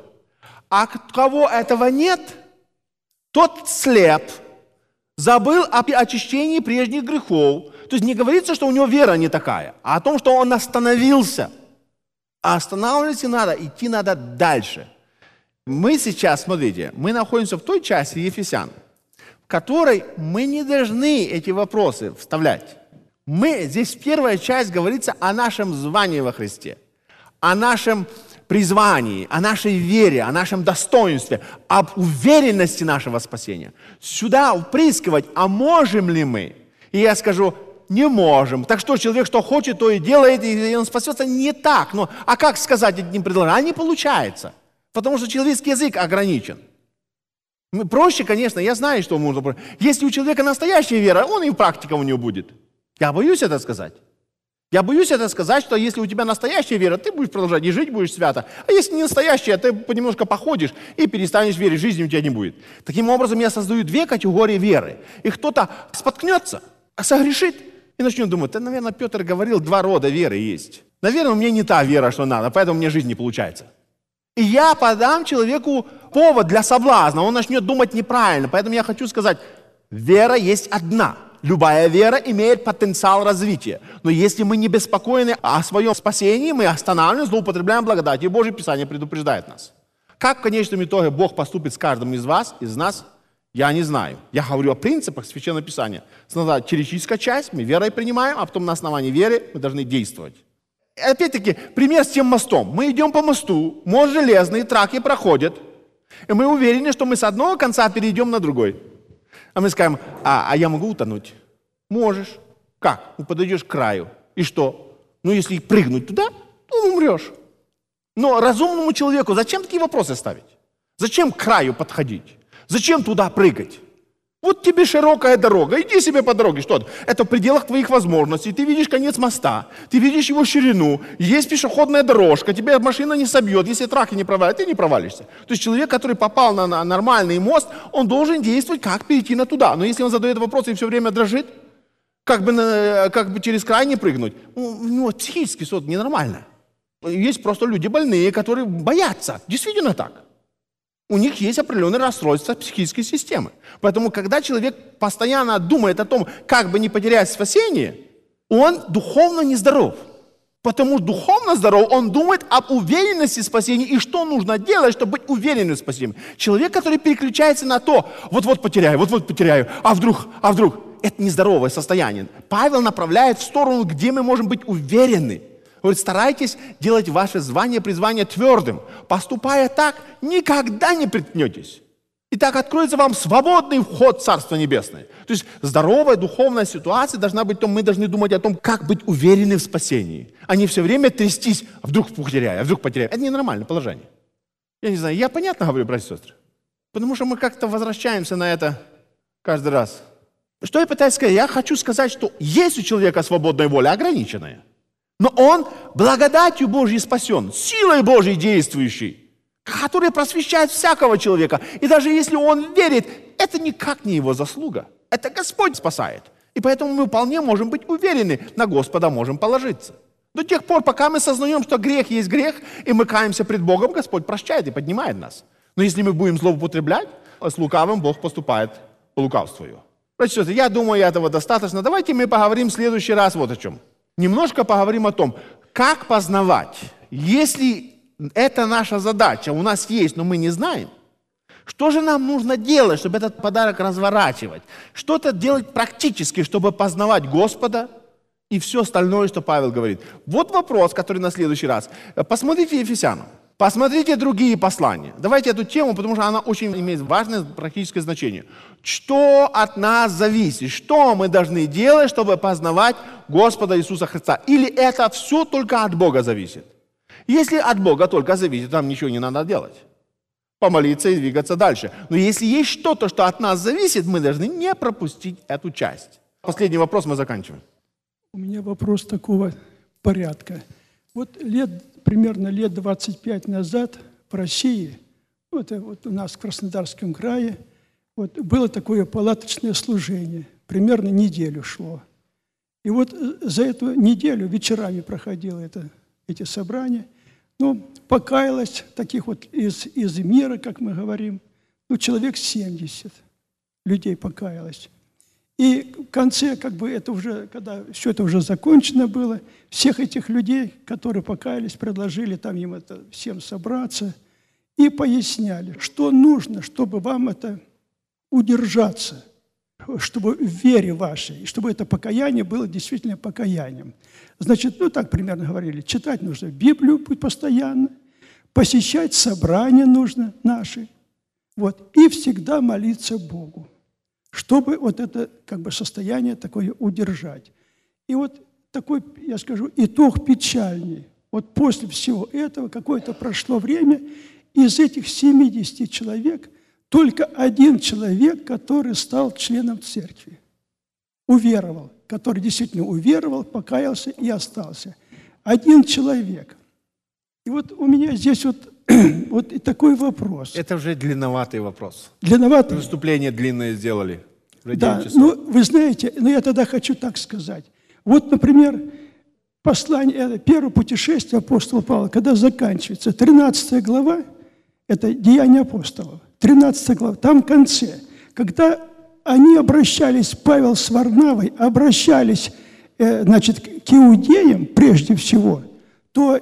А у кого этого нет, тот слеп, забыл о очищении прежних грехов. То есть не говорится, что у него вера не такая, а о том, что он остановился. А останавливаться надо, идти надо дальше. Мы сейчас, смотрите, мы находимся в той части Ефесян, в которой мы не должны эти вопросы вставлять. Здесь первая часть говорится о нашем звании во Христе, о нашем призвании, о нашей вере, о нашем достоинстве, об уверенности нашего спасения. Сюда впрыскивать, а можем ли мы? И я скажу, не можем. Так что человек, что хочет, то и делает, и он спасется. Не так. А как сказать этим предложением? Не получается. Потому что человеческий язык ограничен. Проще, конечно, я знаю, что можно. Если у человека настоящая вера, он и практика у него будет. Я боюсь это сказать. Я боюсь это сказать, что если у тебя настоящая вера, ты будешь продолжать и жить будешь свято. А если не настоящая, ты понемножко походишь и перестанешь верить, жизни у тебя не будет. Таким образом, я создаю две категории веры. И кто-то споткнется, согрешит и начнет думать, да, наверное, Петр говорил, 2 рода веры есть. Наверное, у меня не та вера, что надо, поэтому у меня жизнь не получается. И я подам человеку повод для соблазна, он начнет думать неправильно. Поэтому я хочу сказать, вера есть одна. Любая вера имеет потенциал развития. Но если мы не беспокойны о своем спасении, мы останавливаемся, злоупотребляем благодатью. И Божье Писание предупреждает нас. Как в конечном итоге Бог поступит с каждым из вас, из нас, я не знаю. Я говорю о принципах Священного Писания. Сначала теоретическая часть, мы верой принимаем, а потом на основании веры мы должны действовать. Опять-таки, пример с тем мостом. Мы идем по мосту, мост железный, траки проходят, и мы уверены, что мы с одного конца перейдем на другой. А мы скажем, а я могу утонуть? Можешь. Как? Подойдешь к краю. И что? Если прыгнуть туда, то умрешь. Но разумному человеку зачем такие вопросы ставить? Зачем к краю подходить? Зачем туда прыгать? Вот тебе широкая дорога, иди себе по дороге. Что? Это в пределах твоих возможностей. Ты видишь конец моста, ты видишь его ширину, есть пешеходная дорожка, тебя машина не собьет. Если траки не провалят, ты не провалишься. То есть человек, который попал на нормальный мост, он должен действовать, как перейти на туда. Но если он задает вопросы и все время дрожит, как бы через край не прыгнуть, у него психически что-то ненормально. Есть просто люди больные, которые боятся. Действительно так. У них есть определенные расстройства психической системы. Поэтому, когда человек постоянно думает о том, как бы не потерять спасение, он духовно нездоров. Потому что духовно здоров, он думает об уверенности в спасении и что нужно делать, чтобы быть уверенным в спасении. Человек, который переключается на то, вот-вот потеряю, а вдруг, это нездоровое состояние. Павел направляет в сторону, где мы можем быть уверены. Говорит, старайтесь делать ваше призвание твердым. Поступая так, никогда не приткнетесь. И так откроется вам свободный вход в Царство Небесное. То есть здоровая духовная ситуация должна быть в том, мы должны думать о том, как быть уверены в спасении. А не все время трястись, а вдруг потеряю. Это ненормальное положение. Я не знаю, я понятно говорю, братья и сестры? Потому что мы как-то возвращаемся на это каждый раз. Что я пытаюсь сказать? Я хочу сказать, что есть у человека свободная воля, ограниченная. Но он благодатью Божьей спасен, силой Божьей действующей, которая просвещает всякого человека. И даже если он верит, это никак не его заслуга. Это Господь спасает. И поэтому мы вполне можем быть уверены, на Господа можем положиться. До тех пор, пока мы сознаем, что грех есть грех, и мы каемся пред Богом, Господь прощает и поднимает нас. Но если мы будем злоупотреблять, с лукавым Бог поступает по лукавству его. Братья и сестры, я думаю, этого достаточно. Давайте мы поговорим в следующий раз вот о чем. Немножко поговорим о том, как познавать. Если это наша задача, у нас есть, но мы не знаем, что же нам нужно делать, чтобы этот подарок разворачивать? Что-то делать практически, чтобы познавать Господа и все остальное, что Павел говорит. Вот вопрос, который на следующий раз. Посмотрите Ефесянам. Посмотрите другие послания. Давайте эту тему, потому что она очень имеет важное практическое значение. Что от нас зависит? Что мы должны делать, чтобы познавать Господа Иисуса Христа? Или это все только от Бога зависит? Если от Бога только зависит, там ничего не надо делать. Помолиться и двигаться дальше. Но если есть что-то, что от нас зависит, мы должны не пропустить эту часть. Последний вопрос, мы заканчиваем. У меня вопрос такого порядка. Вот примерно лет 25 назад в России, вот у нас в Краснодарском крае, вот было такое палаточное служение, примерно неделю шло. И вот за эту неделю вечерами проходило эти собрания. Покаялось таких вот из мира, как мы говорим, человек 70 людей покаялось. И в конце, когда все это уже закончено было, всех этих людей, которые покаялись, предложили там им это всем собраться и поясняли, что нужно, чтобы вам это удержаться, чтобы в вере вашей, и чтобы это покаяние было действительно покаянием. Значит, так примерно говорили, читать нужно Библию постоянно, посещать собрания нужно наши, и всегда молиться Богу, чтобы вот это состояние такое удержать. И вот такой, я скажу, итог печальный. Вот после всего этого какое-то прошло время, из этих 70 человек только один человек, который стал членом церкви, уверовал, который действительно уверовал, покаялся и остался. Один человек. И вот у меня здесь вот и такой вопрос. Это уже длинноватый вопрос. Длинноватый? Выступление длинное сделали. Да, вы знаете, я тогда хочу так сказать. Вот, например, первое путешествие апостола Павла, когда заканчивается, 13 глава, это Деяния апостолов, 13 глава, там в конце, когда они обращались, Павел с Варнавой, обращались, к иудеям прежде всего, то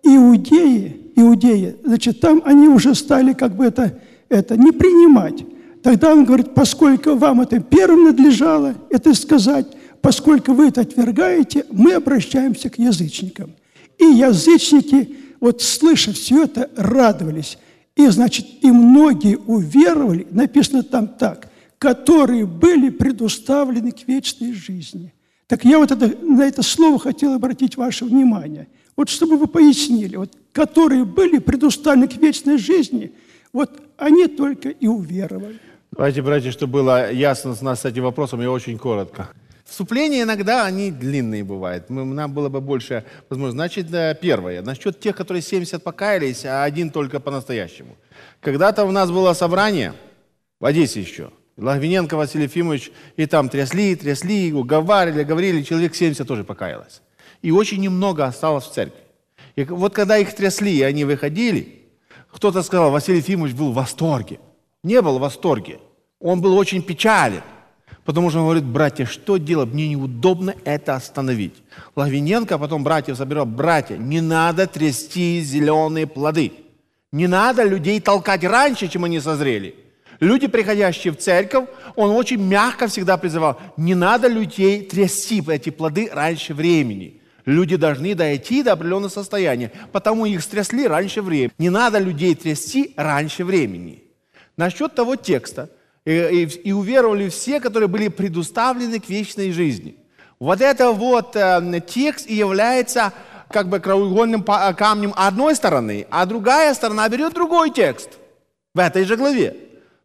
иудеи, там они уже стали это не принимать. Тогда он говорит, поскольку вам это первым надлежало это сказать, поскольку вы это отвергаете, мы обращаемся к язычникам. И язычники, слыша все это, радовались. И, и многие уверовали, написано там так, которые были предуставлены к вечной жизни. Так я на это слово хотел обратить ваше внимание. Чтобы вы пояснили, которые были предуставлены к вечной жизни, они только и уверовали. Давайте, братья, чтобы было ясно с нас с этим вопросом, я очень коротко. Вступления иногда, они длинные бывают. Нам было бы больше возможности. Значит, первое. Насчет тех, которые 70 покаялись, а один только по-настоящему. Когда-то у нас было собрание, в Одессе еще, Логвиненко Василий Ефимович, и там трясли, говорили, человек 70 тоже покаялось. И очень немного осталось в церкви. И когда их трясли, и они выходили, Кто-то сказал, Василий Ефимович был в восторге. Не был в восторге. Он был очень печален. Потому что он говорит, братья, что делать? Мне неудобно это остановить. Лавиненко потом братьев собирал, братья, не надо трясти зеленые плоды. Не надо людей толкать раньше, чем они созрели. Люди, приходящие в церковь, он очень мягко всегда призывал, не надо людей трясти эти плоды раньше времени. Люди должны дойти до определенного состояния, потому их стрясли раньше времени. Не надо людей трясти раньше времени. Насчет того текста, и уверовали все, которые были предуставлены к вечной жизни. Вот это вот текст и является как бы краеугольным камнем одной стороны, а другая сторона берет другой текст в этой же главе.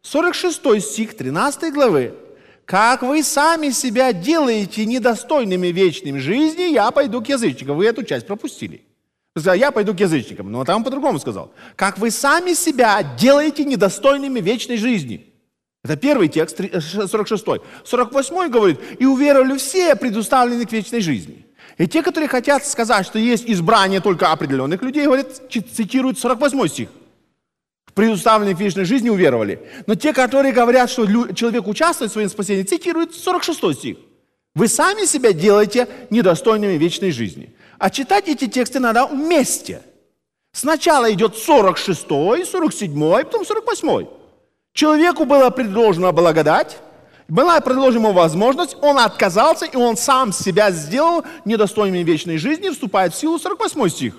46 стих 13 главы. «Как вы сами себя делаете недостойными вечной жизни, я пойду к язычникам». Вы эту часть пропустили. Вы сказали, я пойду к язычникам, но там по-другому сказал. «Как вы сами себя делаете недостойными вечной жизни». Это первый текст, 46-й. 48-й говорит, «И уверовали все, предуставленные к вечной жизни». И те, которые хотят сказать, что есть избрание только определенных людей, говорят, цитируют 48 стих. Предуставленные к вечной жизни уверовали. Но те, которые говорят, что человек участвует в своем спасении, цитируют 46 стих. Вы сами себя делаете недостойными вечной жизни. А читать эти тексты надо вместе. Сначала идет 46-й, 47-й, потом 48-й. Человеку была предложена благодать, была предложена ему возможность, он отказался, и он сам себя сделал недостойным вечной жизни, вступает в силу 48 стих.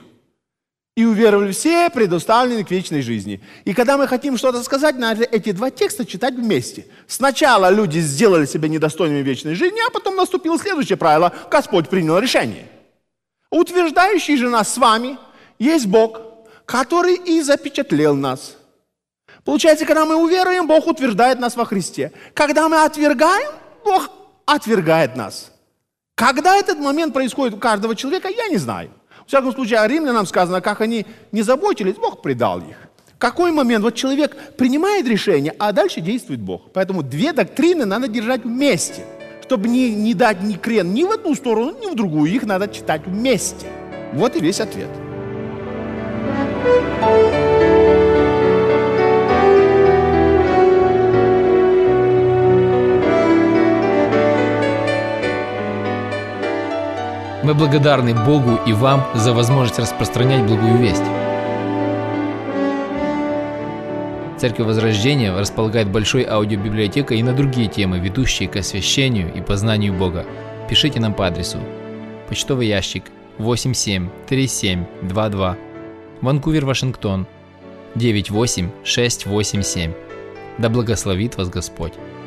И уверовали все, предоставлены к вечной жизни. И когда мы хотим что-то сказать, надо эти два текста читать вместе. Сначала люди сделали себя недостойными вечной жизни, а потом наступило следующее правило. Господь принял решение. Утверждающий же нас с вами есть Бог, который и запечатлел нас. Получается, когда мы уверуем, Бог утверждает нас во Христе. Когда мы отвергаем, Бог отвергает нас. Когда этот момент происходит у каждого человека, я не знаю. В всяком случае, о римлянам сказано, как они не заботились, Бог предал их. В какой момент? Вот человек принимает решение, а дальше действует Бог. Поэтому две доктрины надо держать вместе, чтобы не дать ни крен ни в одну сторону, ни в другую. Их надо читать вместе. Вот и весь ответ. Мы благодарны Богу и вам за возможность распространять благую весть. Церковь Возрождения располагает большой аудиобиблиотекой и на другие темы, ведущие к освящению и познанию Бога. Пишите нам по адресу: почтовый ящик 873722, Ванкувер, Вашингтон 98687. Да благословит вас Господь!